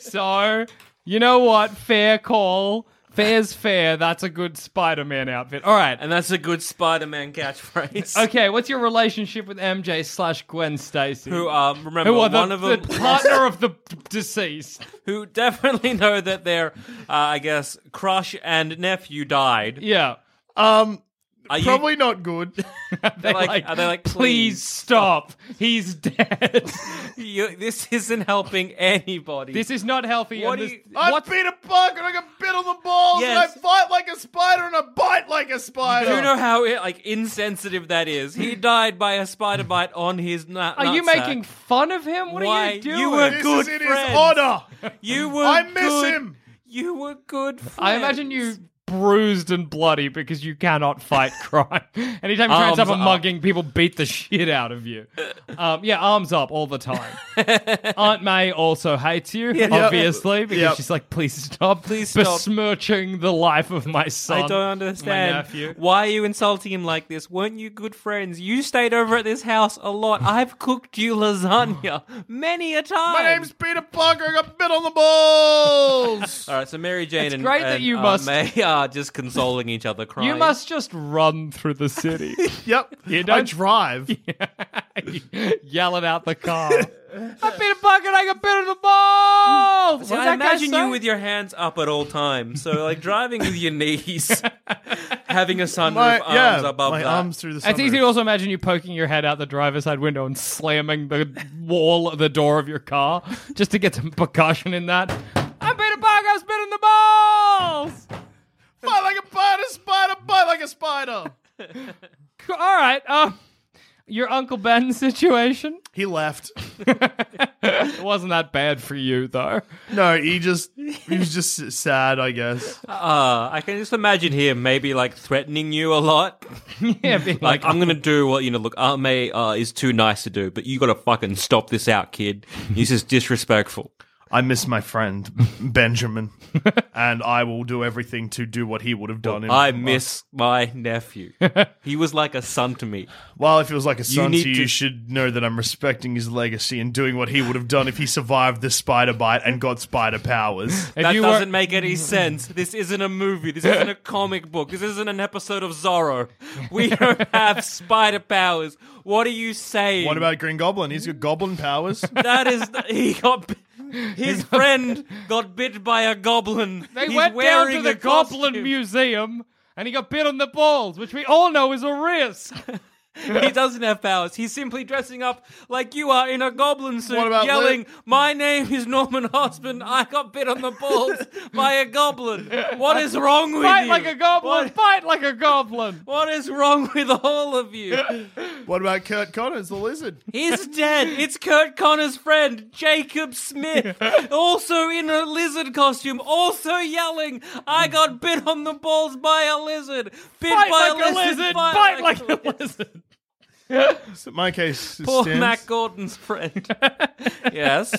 So, you know what? Fair call. Fair's fair. That's a good Spider-Man outfit. All right. And that's a good Spider-Man catchphrase. Okay, what's your relationship with M J slash Gwen Stacy? Who, um, remember, Who are the, one of them... the partner of the deceased. who definitely know that their, uh, I guess, crush and nephew died. Yeah. Um, Are you, Probably not good. they're like, are they like, please stop. He's dead. You, this isn't helping anybody. This is not healthy. What and do this- you- I'm what- Peter Parker and I got bit on the balls Yes. and I fight like a spider and I bite like a spider. Do you know how like insensitive that is? He died by a spider bite on his nut. Are you nutsack. making fun of him? What Why? are you doing? You were This good is in his friends. honor. You were. I miss good- him. You were good. Friends. I imagine you bruised and bloody because you cannot fight crime. Anytime you try and stop a Arms up. mugging, people beat the shit out of you. Um, yeah, arms up all the time. Aunt May also hates you, obviously, because Yep. she's like, please stop, Please stop. besmirching the life of my son. I don't understand. My nephew. Why are you insulting him like this? Weren't you good friends? You stayed over at this house a lot. I've cooked you lasagna many a time. My name's Peter Parker. I got bit on the balls. All right, so Mary Jane It's and, great that and you Aunt must- May are just consoling each other, crying. You must just run through the city. Yep. You I don't- drive. Yelling out the car. I beat a bucket, I got bit on the balls! See, What's I that guy imagine say? you with your hands up at all times. So, like, driving with your knees, having a sunroof, My, arms yeah, above my that. arms through the It's easy to sunroof. also imagine you poking your head out the driver's side window and slamming the wall of the door of your car just to get some percussion in that. I'm Peter Parker, I'm spinning the balls! Fight like a spider, spider, bite like a spider. All right, um, your Uncle Ben situation? He left. It wasn't that bad for you, though. No, he just he was just sad, I guess. Uh, I can just imagine him maybe, like, threatening you a lot. Yeah, being Like, like, I'm gonna do what, you know, look, Aunt May uh, is too nice to do, but you gotta fucking stop this out, kid. He's just disrespectful. I miss my friend Benjamin, and I will do everything to do what he would have done. in- I miss my nephew. He was like a son to me. Well, if it was like a son need to you, to- you should know that I'm respecting his legacy and doing what he would have done if he survived the spider bite and got spider powers. if That you doesn't were, make any sense. This isn't a movie. This isn't a comic book. This isn't an episode of Zorro. We don't have spider powers. What are you saying? What about Green Goblin? He's got goblin powers. that? Is he got bi- his friend got bit by a goblin. they He's went down wearing to the a Goblin costume. Museum and he got bit on the balls, which we all know is a risk. He doesn't have powers. He's simply dressing up like you are in a goblin suit, What about yelling, Liv? "My name is Norman Osborn. I got bit on the balls by a goblin." What is wrong with Fight you? like a goblin, What, fight like a goblin. what is wrong with all of you? What about Kurt Connors, the lizard? He's dead. It's Kurt Connor's friend, Jacob Smith, also in a lizard costume, also yelling, "I got bit on the balls by a lizard. Bit Fight by like a lizard, fight like a lizard. So my case Poor stands. Matt Gordon's friend. Yes.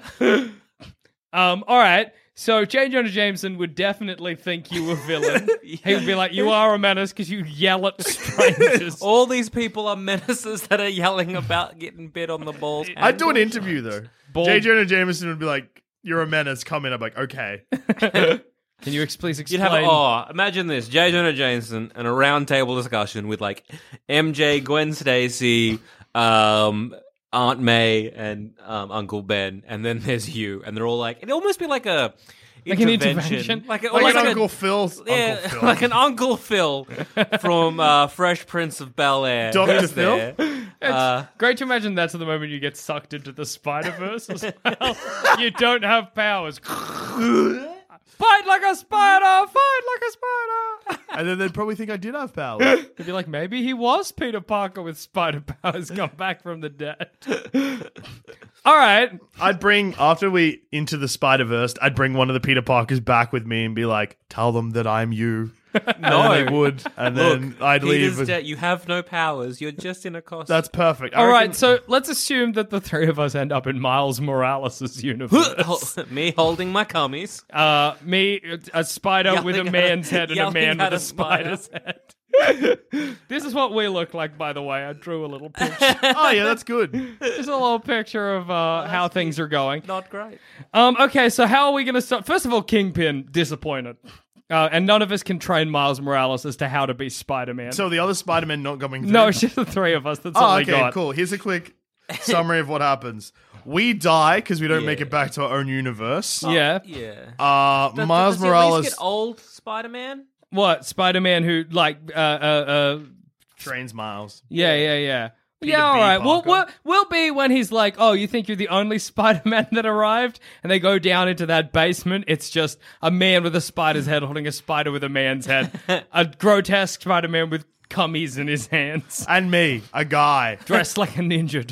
Um, all right. So J. Jonah Jameson would definitely think you were villain. He would be like, "You are a menace because you yell at strangers." All these people are menaces that are yelling about getting bit on the balls. I'd do an interview though. Bald- J. Jonah Jameson would be like, "You're a menace. Come in." I'm like, "Okay." Can you ex- please You'd explain? have, oh, imagine this: J. Jonah Jameson and a round table discussion with like M J, Gwen Stacy, um, Aunt May, and um, Uncle Ben, and then there's you, and they're all like, it'd almost be like a Like an intervention, intervention? like, a, Like, almost an like Uncle a, Phil. yeah, Uncle Phil. like an Uncle Phil from uh, Fresh Prince of Bel Air. Doctor Who's Phil? there. It's Uh, great to imagine that's the moment you get sucked into the Spider-Verse as well. You don't have powers. Fight like a spider! Fight like a spider! And then they'd probably think I did have powers. They'd be like, maybe he was Peter Parker with spider powers come back from the dead. All right. I'd bring, after we into the Spider-Verse, I'd bring one of the Peter Parkers back with me and be like, "Tell them that I'm you." no, And they would. And then Look, I'd leave. Peter's with- dead. You have no powers. You're just in a costume. That's perfect. I All right, reckon- so let's assume that the three of us end up in Miles Morales' universe. Me holding my cummies. Uh, me, a spider Yelling with a at a- man's head and a yelling man at with a a spider's head. This is what we look like, by the way. I drew a little picture. Oh, yeah, that's good. Just a little picture of uh, how things are going. Not great. Um, okay, so how are we going to start? First of all, Kingpin, disappointed. Uh, and none of us can train Miles Morales as to how to be Spider-Man. So the other Spider-Man not coming through. no, it's just the three of us. That's all Oh, we okay, got. cool. Here's a quick summary of what happens. We die because we don't Yeah. make it back to our own universe. Yeah. Yeah. Uh, Does- Miles does he at Morales. least get old Spider-Man? What Spider-Man? Who like uh uh uh? Trains Miles. Yeah, yeah, yeah. Peter yeah, all B. right. We'll, Parker. we'll, we'll be when he's like, oh, you think you're the only Spider-Man that arrived? And they go down into that basement. It's just a man with a spider's head holding a spider with a man's head. A grotesque Spider-Man with cummies in his hands. And me, a guy. Dressed like a Ninja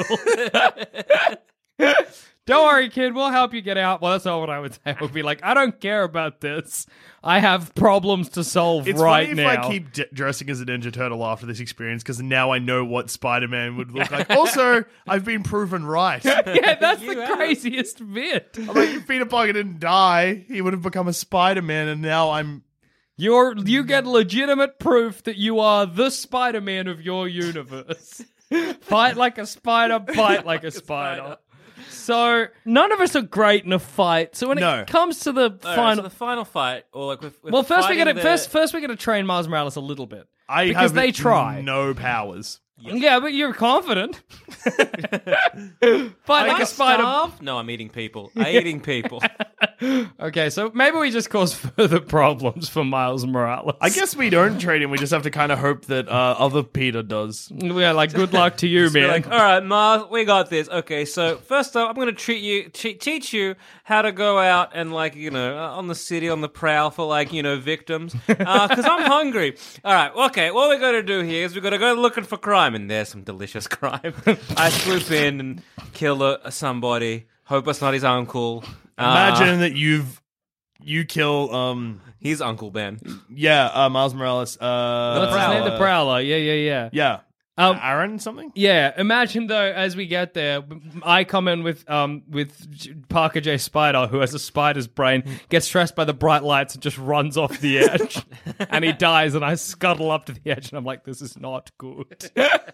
Turtle. Don't worry, kid. We'll help you get out. Well, that's not what I would say. I would be like, I don't care about this. I have problems to solve It's right funny now. if I keep d- dressing as a Ninja Turtle after this experience, because now I know what Spider-Man would look like. Also, I've been proven right. Yeah, that's You the have. craziest bit. I'm like, if Peter Parker didn't die, he would have become a Spider-Man, and now I'm... You're you get legitimate proof that you are the Spider-Man of your universe. Fight like a spider, bite like a spider. So none of us are great in a fight. So when No. it comes to the All right, final, so the final fight, or like with, with well, first we fighting got to the- first first we got to train Miles Morales a little bit I because have they try. no powers. Yeah, but you're confident. Fight Am like I a spider. starved? No, I'm eating people. I'm eating people. Okay, so maybe we just cause further problems for Miles Morales. I guess we don't trade him. We just have to kind of hope that uh, other Peter does. we're like, good luck to you, Be man. like, all right, Mars, we got this. Okay, so first up, I'm going to treat you, te- teach you how to go out and like, you know, uh, on the city, on the prowl for like, you know, victims. Because I'm hungry. All right, okay, what we got to do here is we got to go looking for crime, and there's some delicious crime. I swoop in and kill a, somebody. Hope it's not his uncle. Uh, Imagine that you've you kill um he's Uncle Ben. yeah uh, Miles Morales. Uh, What's his name? The uh, Prowler. Yeah, yeah, yeah. Yeah, Um, Aaron something. Yeah, imagine though, as we get there, I come in with um with J- Parker J. Spider, who has a spider's brain, gets stressed by the bright lights and just runs off the edge, and he dies. And I scuttle up to the edge, and I'm like, "This is not good.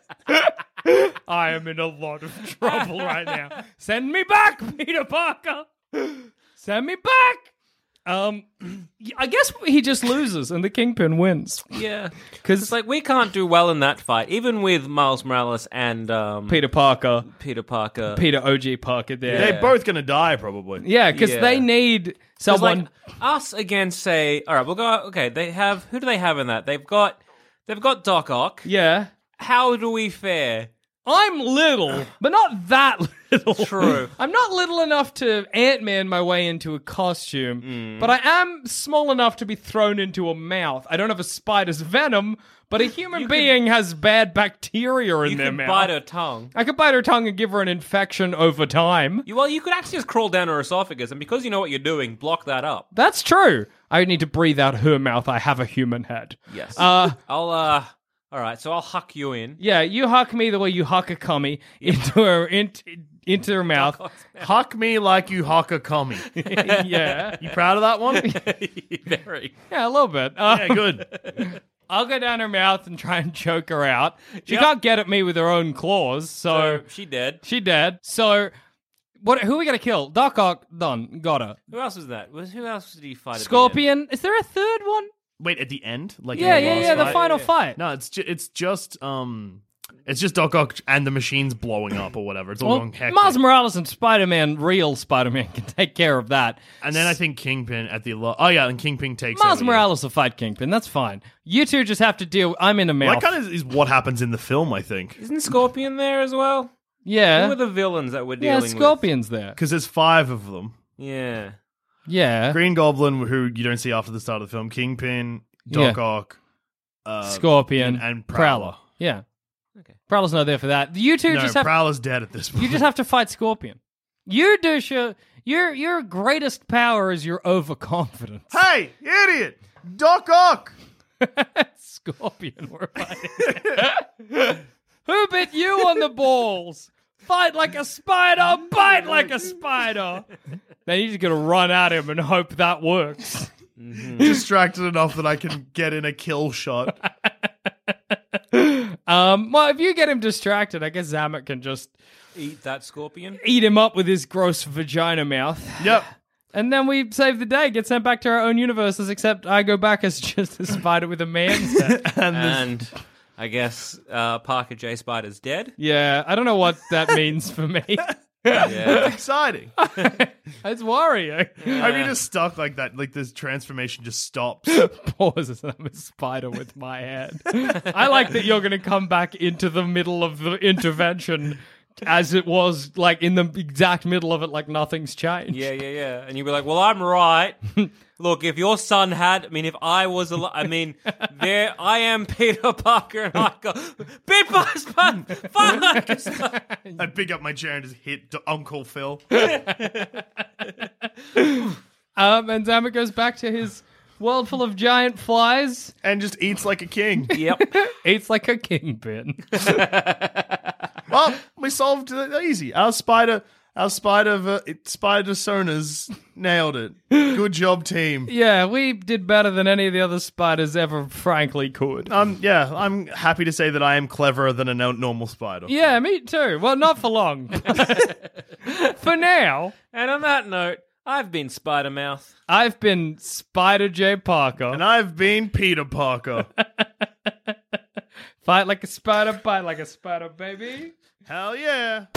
I am in a lot of trouble right now. Send me back, Peter Parker. Send me back." Um, I guess he just loses, and the Kingpin wins. Yeah. Because It's like we can't do well in that fight, even with Miles Morales and um, Peter Parker, Peter Parker. Peter O G Parker there. They're both gonna die probably. Yeah, because Yeah. they need 'Cause, someone. like, us against, say, all right, we'll go. Okay, they have who do they have in that? They've got they've got Doc Ock. yeah, How do we fare? I'm little, but not that little. True. I'm not little enough to Ant-Man my way into a costume, Mm. but I am small enough to be thrown into a mouth. I don't have a spider's venom, but a human being has bad bacteria in You their can mouth. bite her tongue. I could bite her tongue and give her an infection over time. You, well, you could actually just crawl down her esophagus, and because you know what you're doing, block that up. That's true. I need to breathe out her mouth. I have a human head. Yes. Uh, I'll. uh All right, so I'll huck you in. yeah, you huck me the way you huck a cummy into her into, into her mouth. Huck me like you huck a commie. Yeah, You proud of that one? Very. yeah, a little bit. Uh, Yeah, good. I'll go down her mouth and try and choke her out. She Yep. can't get at me with her own claws, so So she dead. she dead. So, what? Who are we gonna kill? Doc Ock, done. Got her. Who else was that? Was who else did he fight? at the end? Scorpion. Is there a third one? Wait, at the end, like Yeah, in the yeah, last yeah. The fight? final yeah. fight. No, it's ju- it's just um, it's just Doc Ock and the machines blowing up or whatever. It's all Well, going hectic. Miles Morales and Spider-Man, real Spider-Man, can take care of that. and then I think Kingpin at the lo- oh yeah, and Kingpin takes Miles over, yeah. Morales will fight Kingpin. That's fine. You two just have to deal. I'm in a Well, mouth. that kind of is what happens in the film, I think, Isn't Scorpion there as well? yeah, Who are the villains that we're yeah. dealing Scorpion's there. because there's five of them. with? Yeah. Yeah, Green Goblin, who you don't see after the start of the film, Kingpin, Doc Yeah. Ock, uh, Scorpion and, and Prowler. Prowler. Yeah. Okay. Prowler's not there for that. You two No, just have Prowler's dead at this point. you just have to fight Scorpion. You, Dusha, your your greatest power is your overconfidence. Hey, idiot! Doc Ock! Scorpion, we're fighting. Who bit you on the balls? Fight like a spider, bite like a spider. Then you just gotta run at him and hope that works. Distracted enough that I can get in a kill shot. Um, well, if you get him distracted, I guess Zamet can just Eat that scorpion. eat him up with his gross vagina mouth. Yep. And then we save the day, get sent back to our own universes, except I go back as just a spider with a man's head. And this, And I guess uh, Parker J. Spider's dead. Yeah, I don't know what that means for me. Yeah. It's exciting. It's worrying. I mean, just stuck like that. Like this transformation just stops. Pauses and I'm a spider with my head. I like that you're going to come back into the middle of the intervention as it was, like in the exact middle of it, like nothing's changed. Yeah, yeah, yeah. And you'd be like, well, I'm right. Look, if your son had, I mean, if I was alive, I mean, there, I am Peter Parker, and I go, bit by a spider, fuck! I'd pick up my chair and just hit D- Uncle Phil. Um, and Zamet goes back to his world full of giant flies. And just eats like a king. Yep. Eats like a kingpin. Well, we solved it easy. Our spider, our spider, uh, spider soners nailed it. Good job, team. Yeah, we did better than any of the other spiders ever frankly could. Um, yeah, I'm happy to say that I am cleverer than a no- normal spider. Yeah, me too. Well, not for long. For now, And on that note, I've been Spider Mouth. I've been Spider J. Parker. And I've been Peter Parker. Fight like a spider, bite like a spider, baby. Hell yeah.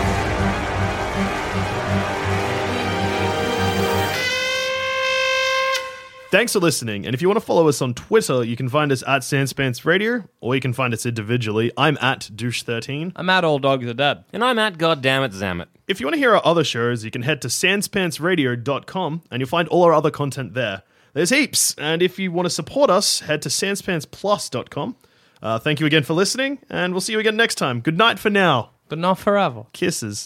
Thanks for listening, and if you want to follow us on Twitter, you can find us at Sanspants Radio, or you can find us individually. I'm at douche thirteen. I'm at All Dogs Are Dead. And I'm at Goddammit Zamet. If you want to hear our other shows, you can head to sanspantsradio dot com, and you'll find all our other content there. There's heaps, and if you want to support us, head to sanspants plus dot com. Uh, thank you again for listening, and we'll see you again next time. Good night for now. But not forever. Kisses.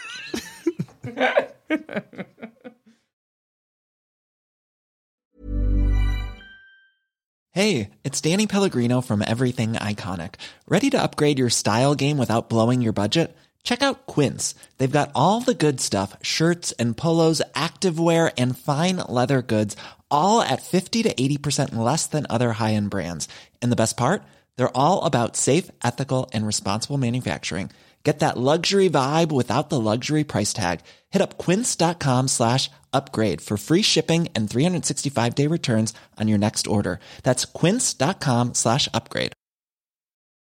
Hey, it's Danny Pellegrino from Everything Iconic. Ready to upgrade your style game without blowing your budget? Check out Quince. They've got all the good stuff, shirts and polos, activewear, and fine leather goods, all at fifty to eighty percent less than other high-end brands. And the best part? They're all about safe, ethical, and responsible manufacturing. Get that luxury vibe without the luxury price tag. Hit up quince.com slash upgrade for free shipping and three sixty-five day returns on your next order. That's quince.com slash upgrade.